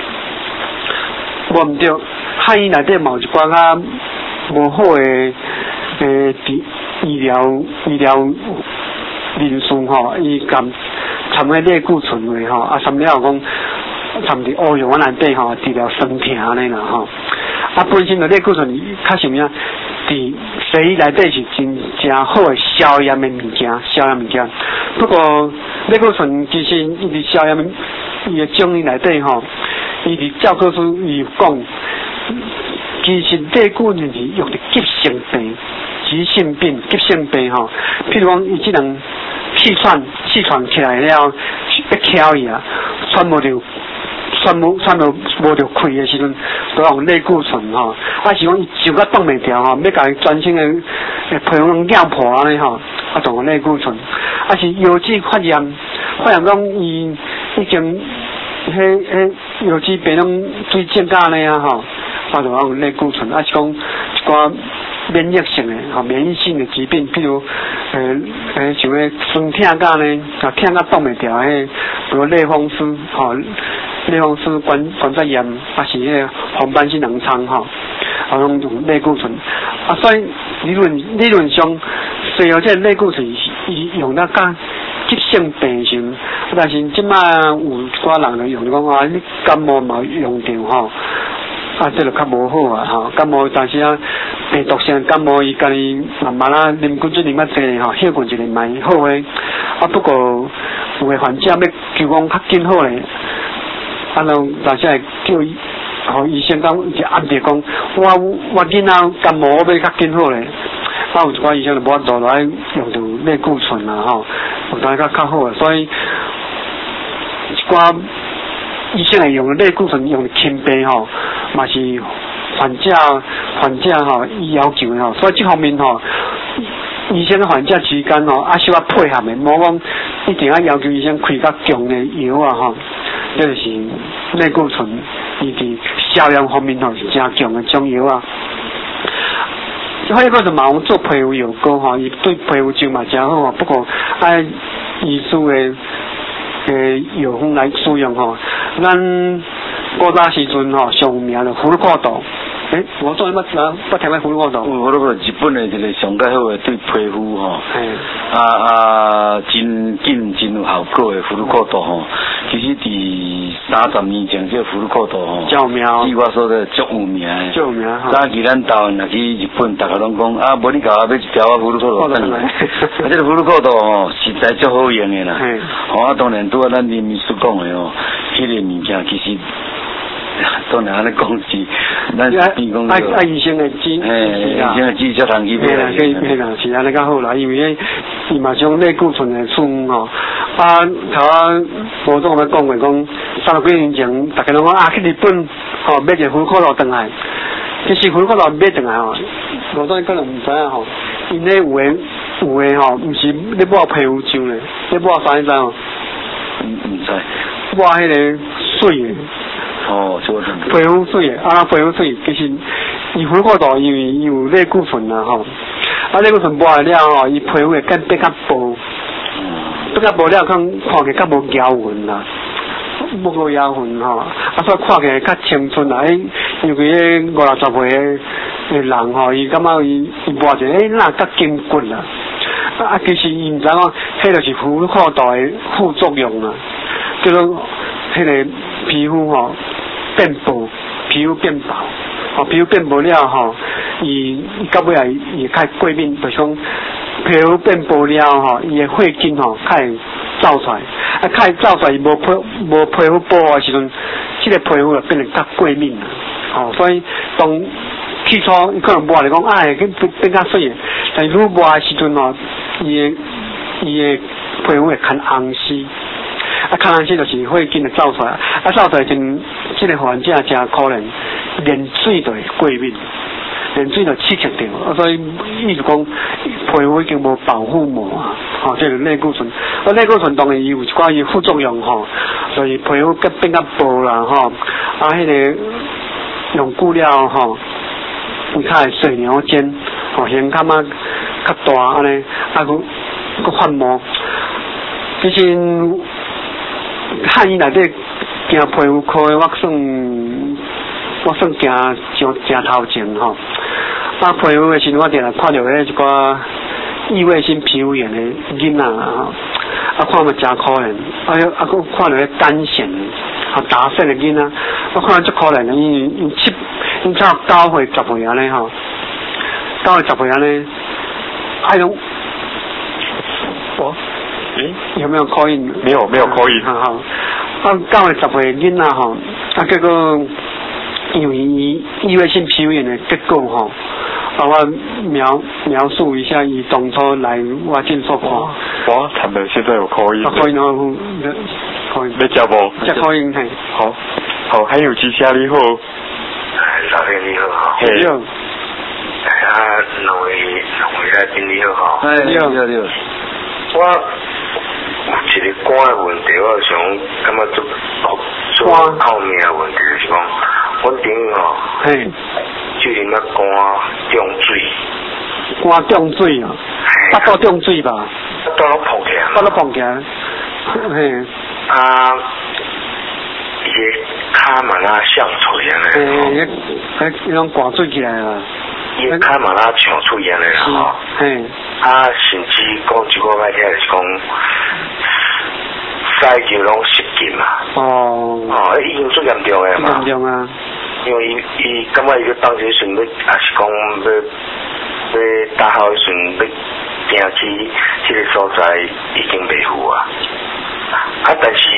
无毋对，汉医内底嘛有一寡较无好的医疗人士吼，伊含迄类固醇的吼，啊，甚了讲掺伫乌药内底吼，治疗酸痛安尼啦吼。啊，本身的类固醇较什么呀？伫西医内底是真好的消炎的物件。不过类固醇其实伊伫消炎伊的中医内底吼，伊伫教科书伊讲，其实类固醇是用伫急性病、急性病吼。譬如讲，伊只能气喘起来了，要翘伊啊，喘无开的时阵，都用类固醇吼。啊是讲伊就甲挡袂掉吼，要甲伊全身的皮肤弄咬破安尼吼，啊就用类固醇。啊是腰肌发炎讲伊经迄腰肌变拢水肿甲安尼啊吼，啊就用类固醇。啊是讲一寡免疫性的吼，免疫性的疾病，譬如像迄酸痛甲呢，啊痛甲挡袂掉迄，比如类风湿吼。类风湿关节炎，啊是迄个红斑性狼疮吼，啊拢用类固醇。所以理论上，西药这类固醇伊用到甲急急性病时，但是即摆有寡人就用讲啊，你感冒嘛用着吼，啊，这就较无好啊吼，感冒但是啊，病毒性感冒伊家己慢慢啊，啉几樽啉较济吼，歇困一个蛮好诶。啊，不过有诶患者要求讲较紧好咧，啊，但是会叫伊。吼，医生讲就暗地讲，我囡仔感冒，我要较紧好咧。啊，有一寡医生就无法度来用到类固醇啦，吼，有当较好诶。所以一寡医生会用类固醇用轻病吼，嘛是患者吼伊要求吼。所以这方面吼，医生患者之间吼，啊小可配合诶，无讲一定要求医生开较强诶药啊，吼。这就是类固醇，伊伫销量方面吼是真强的种药啊。还有个就嘛有做皮肤药膏吼，伊对皮肤就嘛真好，不过爱医师的药方来使用吼。咱古早时阵吼上有名的福禄口度。我做乜嘢？不听个福禄口度。 福禄口度日本的一个上介好的对皮肤吼，真紧真有效果的福禄口度吼。其实伫30年前，这福禄口度吼， 有名。 据我所知，足有名的。 足有名哈。 早期咱台湾若去日本，大家拢讲啊，无你甲我买一条福禄口度转来。啊，这个福禄口度吼，实在足好用的啦。啊，当然拄啊，咱林秘书讲的哦，迄个物件其实。当然安尼讲是，咱变讲爱医生的指， 医生的指才通去买啦。 嘿啦，是安尼较好啦，因为伊嘛将类固醇的存吼，啊，头啊，无总咧讲过讲，30几年前，大家拢讲啊去日本吼买一个福禄口度回来，其实福禄口度买回来吼，无总可能唔知影吼，因咧有诶吼，毋是咧抹皮肤上咧，咧抹啥你知吼？ 唔知。 抹迄个水诶。 哦，做什么？ 皮肤水啊，皮肤水其实伊福禄口度因为伊有类固醇啦吼，啊类固醇抹了吼，伊皮肤会变较薄，变较薄了，看起来较无咬纹啦，无咬纹吼，啊所以看起来较青春啦。尤其50、60岁的人吼，伊感觉伊抹者哪较筋骨啦，啊其实伊毋知讲，迄就是福禄口度的副作用啦，叫做迄个皮肤吼。变薄，皮肤变薄，皮肤变薄了吼，伊到尾来伊较过敏，就是讲皮肤变薄了吼，伊的血筋吼较会走出来，啊，较会走出来，无皮肤保护的时阵，这个皮肤就变得较过敏啦，所以当起初伊可能抹来讲，变较水的，但是如果抹的时阵吼，伊的皮肤会较红丝。啊，看上去就是血筋就走出来，啊，走出来真，这个患者真可能连水都会过敏，连水就刺激掉，啊，所以意思讲皮肤已经无保护膜啊，这个类固醇，啊，类固醇当然有一寡伊副作用吼，所以皮肤变较薄啦吼，啊，迄个用久了吼，伊较会水牛肩，形较较大安尼，啊，佮发毛，其实。汉医内底行皮肤科的，我算行真头前吼。啊，皮肤的时阵，我定来看到迄一寡异位性皮肤炎的囡仔啊，看嘛真可怜。啊，佮看到迄单线大细的囡仔，我看到足可怜的，因差9岁10岁安尼吼，9岁10岁安尼，拢有没有口音？ 没有口音。 好，啊，9岁10岁囡仔吼，啊，结果因为异位性皮肤炎的结果吼，啊，我描述一下伊当初来我诊所看。 哇，他们现在有口音。 口音哦，口音。 你吃不？ 吃口音嘿。 好，还有吉祥你好。 老天你好。 嘿。 两位来宾你好。 你好。 我有一个肝的问题，我想感觉做后面的问题就是讲，阮顶吼，最近肝中水。 肝中水啊？巴肚中水吧？ 巴肚碰起来。 巴肚碰起来。嘿。 啊，伊个骹嘛那像嘴安尼。 迄种挂水起来啦。 伊个骹嘛那像嘴安尼啦吼。 嘿。 啊，甚至讲一个摆听是讲塞就拢失禁嘛。哦，已经最严重诶嘛。 严重啊！ 因为伊感觉伊要放这时阵要，也是讲要打好时阵要行去这个所在已经袂赴啊。但是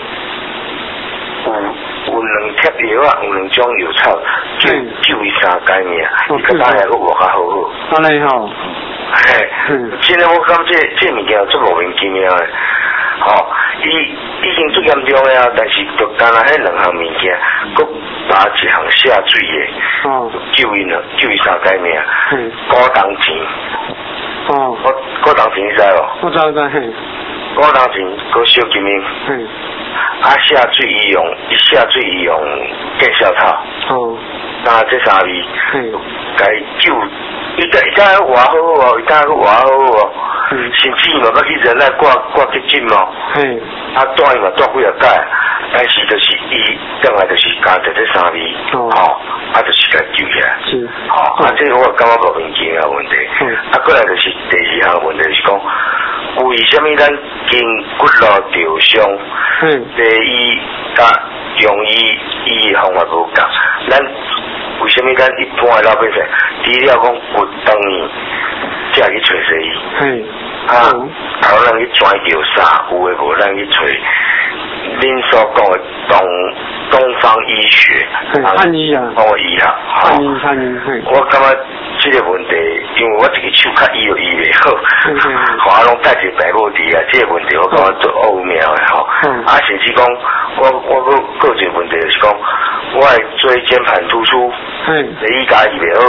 有两贴药啊，有两种药草，就伊3改命，伊个打下个活较好好。 安尼吼。 嘿，现在我感觉这物件足莫名其妙诶。吼，伊已经最严重诶啊，但是就干那迄两项物件，佮打一项下水诶，救伊3改命。古当钱。古当钱你知无？ 我知嘿。 古当钱佮小金明。下水伊用见效草。那这3味，该救。伊当活好哦，伊当活好哦，甚至嘛要去人来挂急诊哦。住伊嘛住几啊届，但是就是伊当来就是加着这3味，就是该救起来。这我感觉莫名其妙问题。过来就是第2项问题是讲，为什么咱筋骨路受伤，伊甲用伊方法无共，咱为什么咱一般的老百姓，除了讲骨断去，才去找西医？头人去转叫啥？有诶无咱去找恁所讲的东方医学， 汉医啊， 医学， 汉医， 我感觉这个问题，因为我一个手较医又医袂好，我拢带一个白布伫啊，这个问题我感觉做奥妙诶吼。甚至讲，我个一个问题就是讲，我会做键盘突出，医家医袂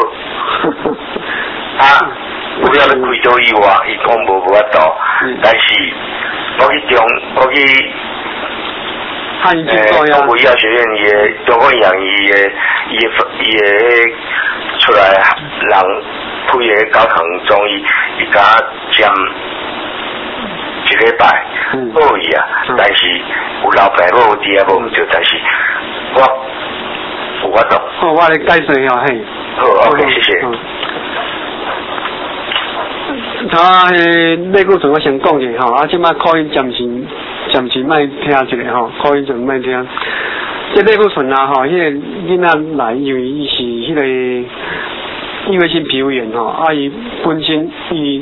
好，有了要开刀以外，伊讲无法度，但是我去中国医药学院也中国营养伊的出来人开的高堂中医，伊甲占一礼拜好伊啊，但是有老爸母伫啊无毋对，但是我有法度。 好，我来解释下嘿。 好 ，OK， 谢谢。 类固醇我先讲一下吼，即摆口音暂时莫听一下吼，口音就莫听。这类固醇啊吼，迄个囡仔来，因为伊是迄个异位性皮肤炎吼，伊本身伊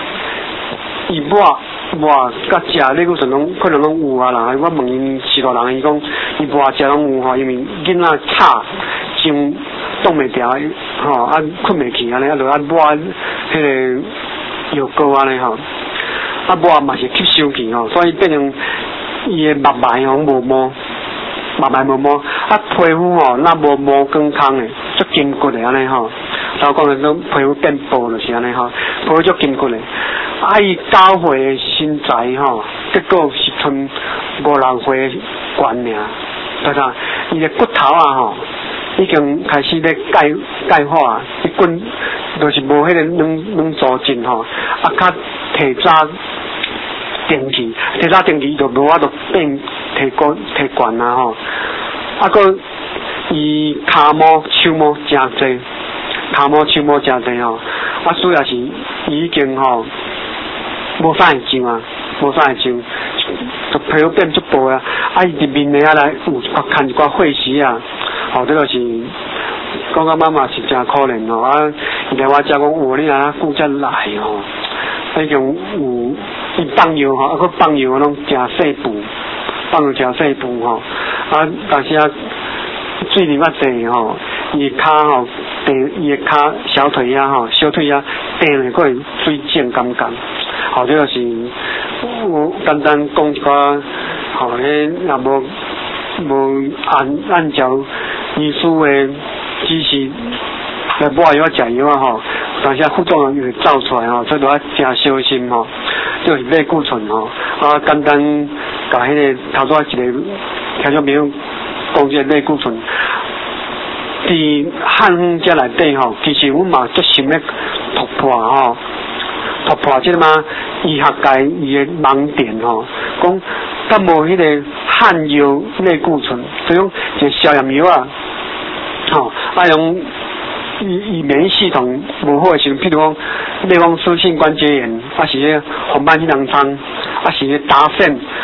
抹甲食类固醇拢可能拢有啊啦。我问因许多人，伊讲伊抹食拢有吼，因为囡仔吵伤冻袂掉吼，困袂去安尼，就抹迄个药膏安尼吼，抹嘛是吸收去吼，所以变成伊的目脉吼无毛，目脉无毛，皮肤吼那无毛光康的，足坚固的安尼吼。头讲的种皮肤变薄就是安尼吼，皮肤足坚固的。伊9岁身材吼，结果是剩5-6岁悬尔，对啥？伊的骨头啊吼，已经开始咧钙化，一滚就是无迄个软组织吼，较提早定去就无法度变提悬啊吼，个伊骹毛手毛真济，骹毛手毛真济吼，主要是已经吼。无啥会上啊，无啥会上，就皮肤变足薄啊！伊入面的来有看一寡血丝啊，这个是讲妈妈是真可怜哦。伊来我遮讲，你啊顾遮来吼，已经有伊放药吼，佮放药拢食细步，放药食细步吼，但是水啉较济吼，伊骹吼，伊的骹小腿吼，小腿订落去水肿感觉。这个是我简单讲一寡，若无按照医师的指示来抹药食药啊但是副作用会走出来所以都要真小心这是类固醇简单甲迄个头拄一个听众朋友讲这个类固醇，伫汉方遮内底其实阮嘛足想要突破突破即个嘛医学界伊的盲点讲敢无迄个汉药类固醇，就用一个消炎药用伊免疫系统无好的时候，譬如讲类风湿性关节炎，是红斑性狼疮，是搭线，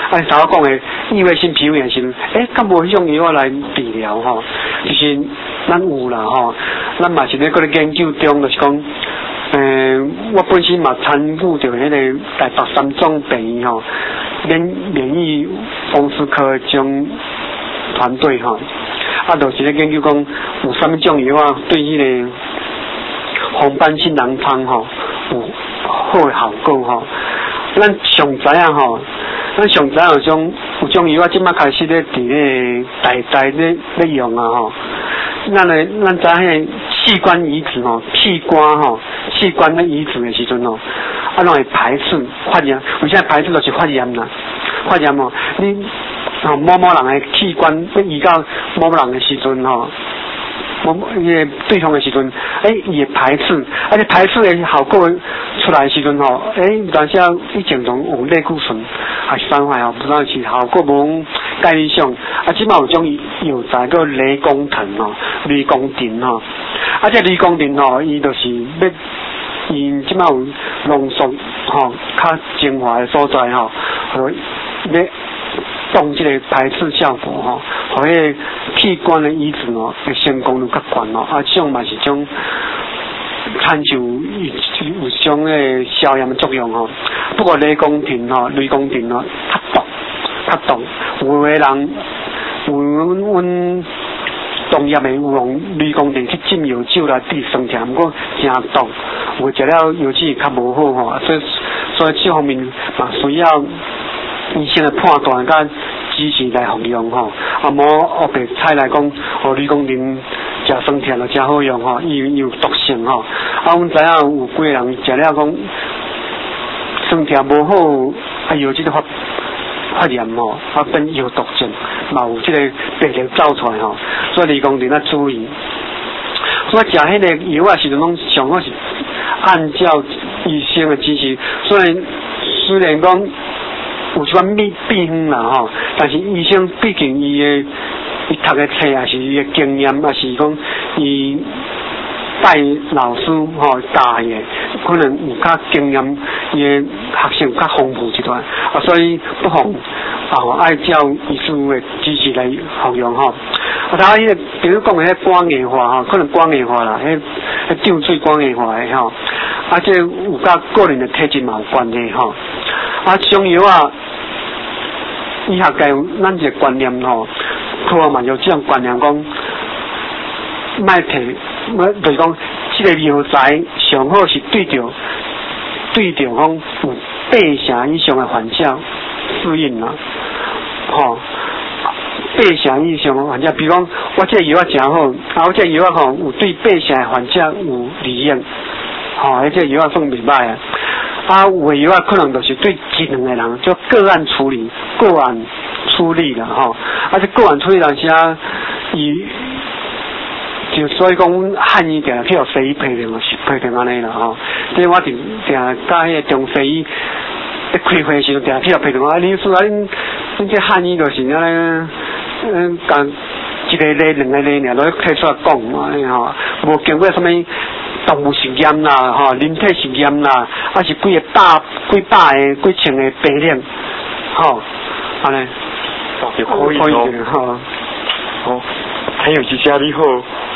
按头讲的异位性皮肤炎是，敢无迄种药来治疗吼？就是咱有啦吼，咱嘛是咧个研究中，就是讲，我本身嘛参与着迄个台北三总病院吼，免疫风湿科的种团队吼，就是咧研究讲有啥物种药啊，对迄个红斑性狼疮吼有好的效果吼。咱上知影吼，咱上知影有种药啊，即马开始咧伫咧台咧用啊吼。咱知影迄个器官移植吼，器官咧移植的时阵吼，拢会排斥发炎。为啥排斥就是发炎啦？发炎吼，你某人的器官要移到某人的时阵吼。伊个对方的时阵，伊会排斥，而且排斥的效果出来的时阵吼，但是以前仲有类固醇还是伤害吼，不知道是效果无介理想。即马有种药材叫雷公藤吼，雷公藤吼，这雷公藤吼，伊就是要，伊即马有浓缩吼，较精华的所在吼，要动这个排斥效果吼，互迄个器官的移植吼，的成功率较悬吼。这种嘛是种参照有种的消炎的作用吼。不过雷公藤吼，较毒，有的人阮同业的有用雷公藤去浸药酒来治酸痛，不过真毒，有食了药剂较无好吼，所以这方面嘛需要医生的判断甲支持来服用吼，无学白菜来讲，雷公藤食酸痛就真好用吼，伊有毒性吼。阮知影有几个人食了讲酸痛无好，药剂都发炎吼，变有毒症，嘛有这个病情走出来吼，所以雷公藤要注意。所以食迄个药啊时阵拢上好是按照医生的指示，虽然讲有一款秘方啦吼，但是医生毕竟伊读的册也是伊的经验，也是讲伊带老师吼教的，可能有较经验，伊的学习较丰富一段，所以不妨爱照医师的指示来服用吼。他迄个比如讲的迄肝硬化吼，可能肝硬化啦，迄张水肝硬化的吼，这有甲个人的体质嘛有关系吼。中药啊，医学界有咱一个观念吼，科学嘛有这种观念讲，莫摕，就是讲，这个药材上好是对着讲有8成以上的患者适应啦，吼。8成以上的患者，比如讲，我这药啊真好，我这药啊吼有对8成的患者有利用，而且药啊算袂歹啊。有的药啊可能就是对一两个人就个案处理啦吼，这个案处理人时啊，伊就所以讲，阮汉医定去互西医批评安尼啦吼。所以我定甲迄个中西医开会时，定去互批评你说恁这汉医就是安尼。讲一个例两个例尔，落去提出来讲安尼吼，无经过什么动物实验啦，人体实验啦，是几百个、几千个病例，安尼， 就可以咯。还有一家你好。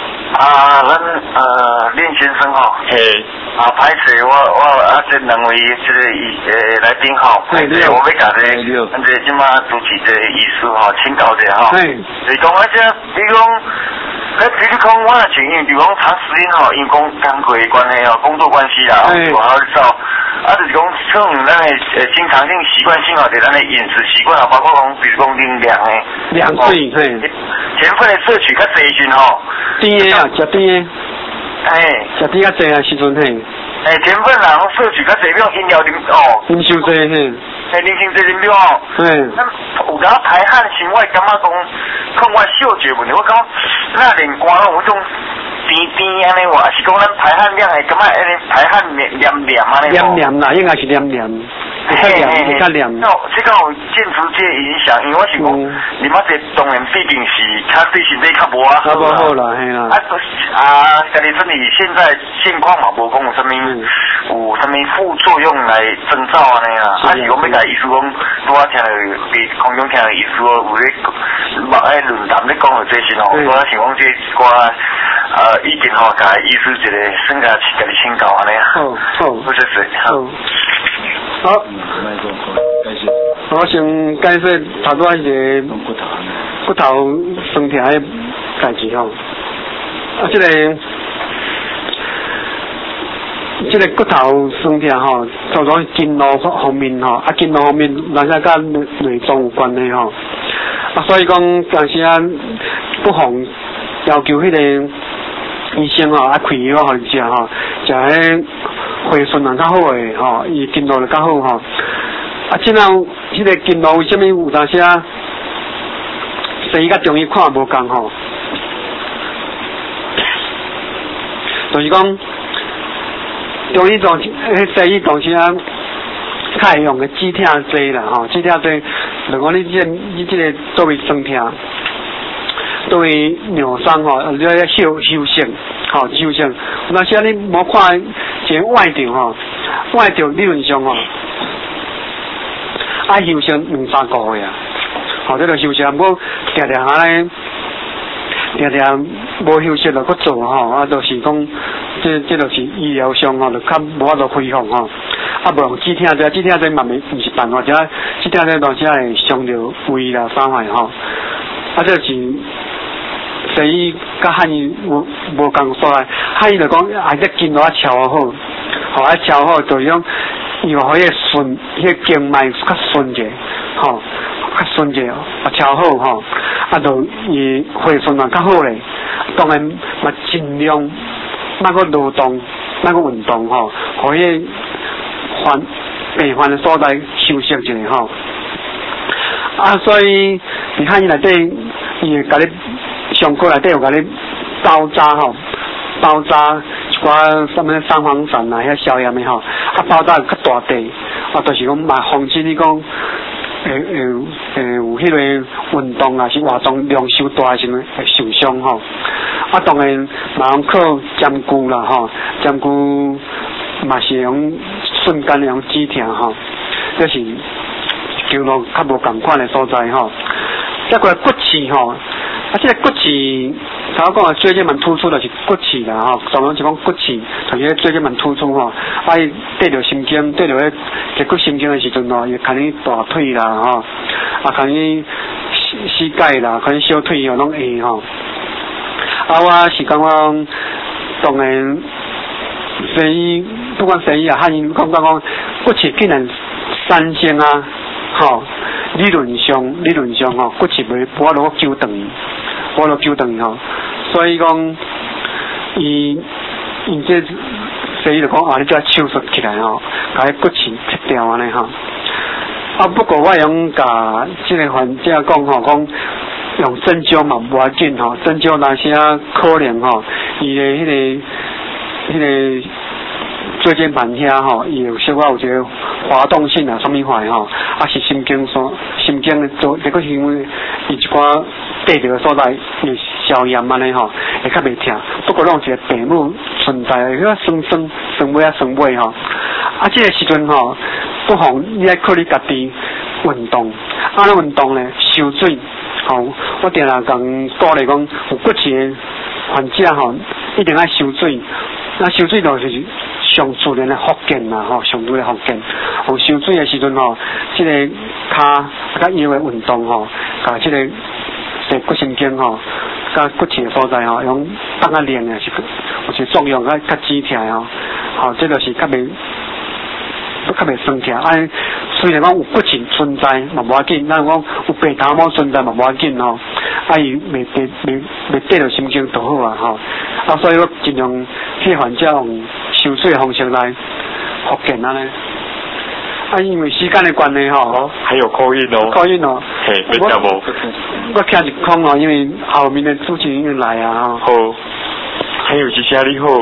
林先生吼，歹势我这两位这个来宾吼，我要甲咱这即马主持这医师吼请教者吼，就是讲你讲，比如讲我的情形，比如讲长时间吼，因讲工作关系工作关系啦，我好走。就是讲，像咱的经常性、习惯性就咱的饮食习惯包括讲，比如讲啉凉水， 甜分的摄取较侪时阵吼， 甜的啊，食甜的，食甜较侪啊时阵甜分啦，摄取较侪，比如饮料啉伤侪啉伤侪啉料有当排汗时，我感觉讲，看我嗅觉问题，我讲那连肝有种。甜安尼话，是讲咱排汗量会感觉安尼排汗黏安尼。黏啦，应该是黏。会较黏。 这个有间接这影响，因为我是讲，你妈这当然毕竟是他对身体较无较无好啦，嘿啦。 家己身体现在现况嘛，无讲有啥物副作用来征兆安尼啦。 是讲要甲意思讲，拄仔听伫空中听的意思哦，有咧论坛咧讲的这些吼，拄仔想讲这已经吼甲意思一个算甲家己请教安尼啊。好，不是是。 好。我先解释头拄仔一个骨头酸痛的代志吼。这个骨头酸痛吼，就讲经络方面吼，经络方面咱个甲内脏有关系吼。所以讲当时不妨要求迄个医生吼，开药互伊食吼，食迄回顺较好诶吼，伊经络就较好吼。即样迄个经络为虾米有当时西医甲中医看无共吼？就是讲。中医东西东西较会用个止痛剂啦吼，止痛剂，如果你这个作为酸痛，作为扭伤吼，你要休息，吼休息。有当时你无看一个外调吼，外调理论上吼，爱休息2-3个月啊，吼，这个休息，不过常安尼。常无休息就搁做吼，就是讲，这就是医疗上吼，就较无法度恢复吼。无用止痛剂，止痛剂嘛毋是办法，止痛剂当时会伤着胃啦啥货吼。这是西医甲汉医无共所在，汉医就讲还在经络调好，吼啊调好就用药互伊顺，迄个经脉较顺者，吼。较顺者，调好吼，就伊回顺啊较好咧。当然嘛尽量莫个劳动，莫个运动吼，互伊病患的所在休息一下吼。所以你看伊内底，伊会甲你上课内底有甲你包扎吼，包扎一寡什么三黄散啊，遐消炎的吼，包扎较大地，就是讲嘛防止你讲。有迄个运动啊，是活动量受大时阵会受伤吼。当然嘛用靠针灸啦吼，针灸嘛是用瞬间用止痛吼，这是经络较无共款的所在吼。再过来骨刺吼，这个骨刺，头讲的椎间盘突出就是骨刺啦吼，专门是讲骨刺，就是椎间盘突出吼，伊对着神经，对着迄脊骨神经的时阵吼，伊看你大腿啦吼，看你膝盖啦，看你小腿吼拢会吼。我是感觉，当然西医不管西医啊汉医，讲骨刺竟然3星啊，吼。理论上吼，骨刺无法度纠断伊，无法度纠断伊吼。所以讲，伊这西医就讲你叫手术起来吼，把骨刺切掉安尼吼。不过我用甲这个患者讲吼，讲用针灸嘛无要紧吼，针灸那些可能吼，伊的迄个椎间盘遐吼，伊有小可有一个滑动性啊，什么坏吼，是神经的做，这个是因为伊一寡对着所在会消炎安尼吼，会较袂痛。不过拢一个病母存在，迄个酸尾吼。这个时阵吼，不妨你爱靠你家己运动，那运动咧，收水吼。我定常讲鼓励讲，有骨刺的患者吼，一定要收水。那收水就是上自然的福建啦吼，上自然福建。有收水的时阵吼，这个骹甲腰的运动吼，甲这个骨神经吼，甲骨刺的所在吼，用当下练的是有些作用，较止痛吼。好，这就是较袂酸痛。虽然讲有骨刺存在嘛无要紧，咱讲有白头毛存在嘛无要紧吼。伊未对着神经就好啊吼。所以我尽量替患者用收水的方式来复健安尼。因为时间的关系吼， 还有call in哦。 call in哦。 嘿，没听无？ 我听一空哦，因为后面的主持人已经来啊吼。 好，还有一下你好。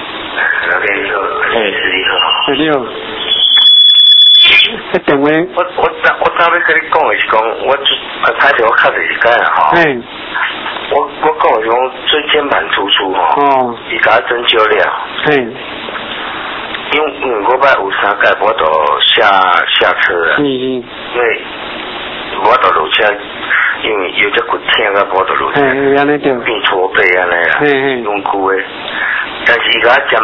嘿， 你好。这电话。 我早要跟你讲的是讲，我拍摄我较就是间啊吼。我讲的是讲椎间盘突出吼。伊甲针灸了。 因为我摆有3届我都下车了，因为我都落车，因为有只骨痛个我都落车，变驼背安尼啦，用久的。但是伊甲减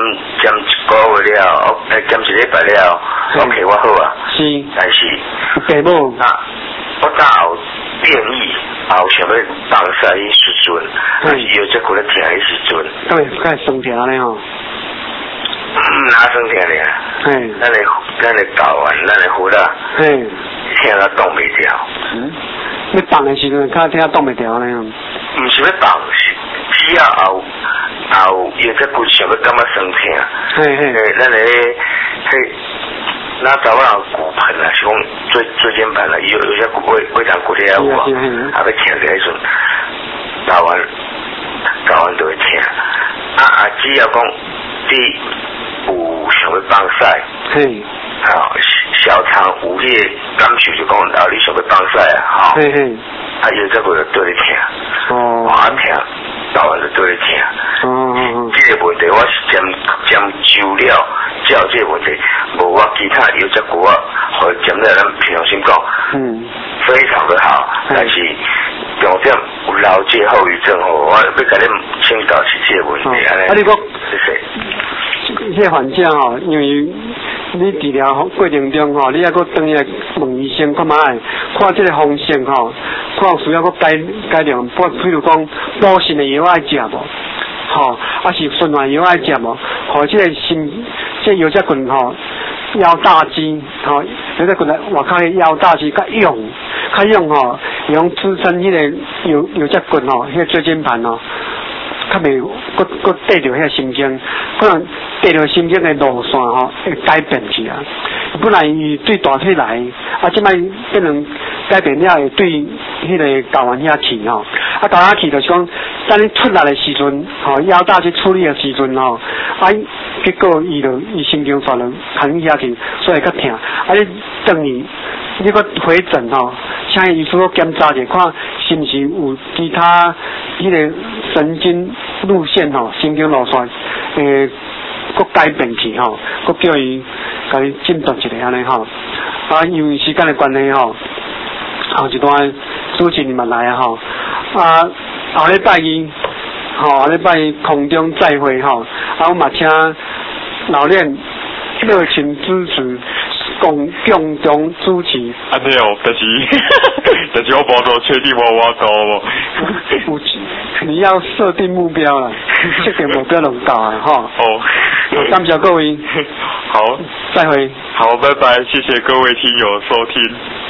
1个月了，减1礼拜了 ，OK 我好啊。是。但是爸母啊，我早有建议，后想要放晒的时阵，但是有只骨咧痛的时阵， 对，该生疼咧吼。 哪生疼咧？咱来搞完，咱来扶啦。痛到动袂掉。 你放的时阵，较痛动袂掉咧。 唔是要放，只要后有只骨想要感觉生疼。咱来那早上骨盆啊，是讲椎间盘啊，有些骨胃肠骨裂有啊，还要痛的时阵，搞完都会痛。只要讲你有想要放屎，小肠有迄个感受就讲，你想要放屎啊，有这个就对你痛，痛，搞完就对你痛。这个问题我是针灸了，才有这个问题，无我其他有这骨啊，和针了咱平常心讲，非常的好，但是重点有老这后遗症吼，我要甲你请教是这个问题安尼。 你讲，这个患者吼，因为你治疗过程中吼，你还阁转来问医生看卖，看这个风险吼，看有需要阁改良，譬如讲补肾的药爱食无？吼，是循环药爱食无？或这个这腰脊棍吼，腰大肌吼，腰脊棍外口的腰大肌较用吼，用支撑迄个腰脊棍吼，迄个椎间盘吼，较袂佫缀着迄个神经，可能缀着神经的路线吼，会改变去啊。本来伊对大体来，即摆变成改变了，会对迄个睾丸遐去吼。睾丸去就是讲，当你出来的时阵，腰大去处理的时阵吼，结果伊神经线就牵遐去，所以较痛。你等于你搁回诊吼，请医师检查者，看是毋是有其他迄个神经路线吼，神经路线搁改变去吼，搁叫伊甲你诊断一下安尼吼。因为时间的关系吼，后一段主持人嘛来吼，后礼拜二空中再会吼，我嘛请老练热情支持。共同主持。 安尼哦，但是我无做确定我到无。 你要设定目标了，这个目标能到啊哈。感谢各位。 好， 再会。 好，拜拜，谢谢各位听友收听。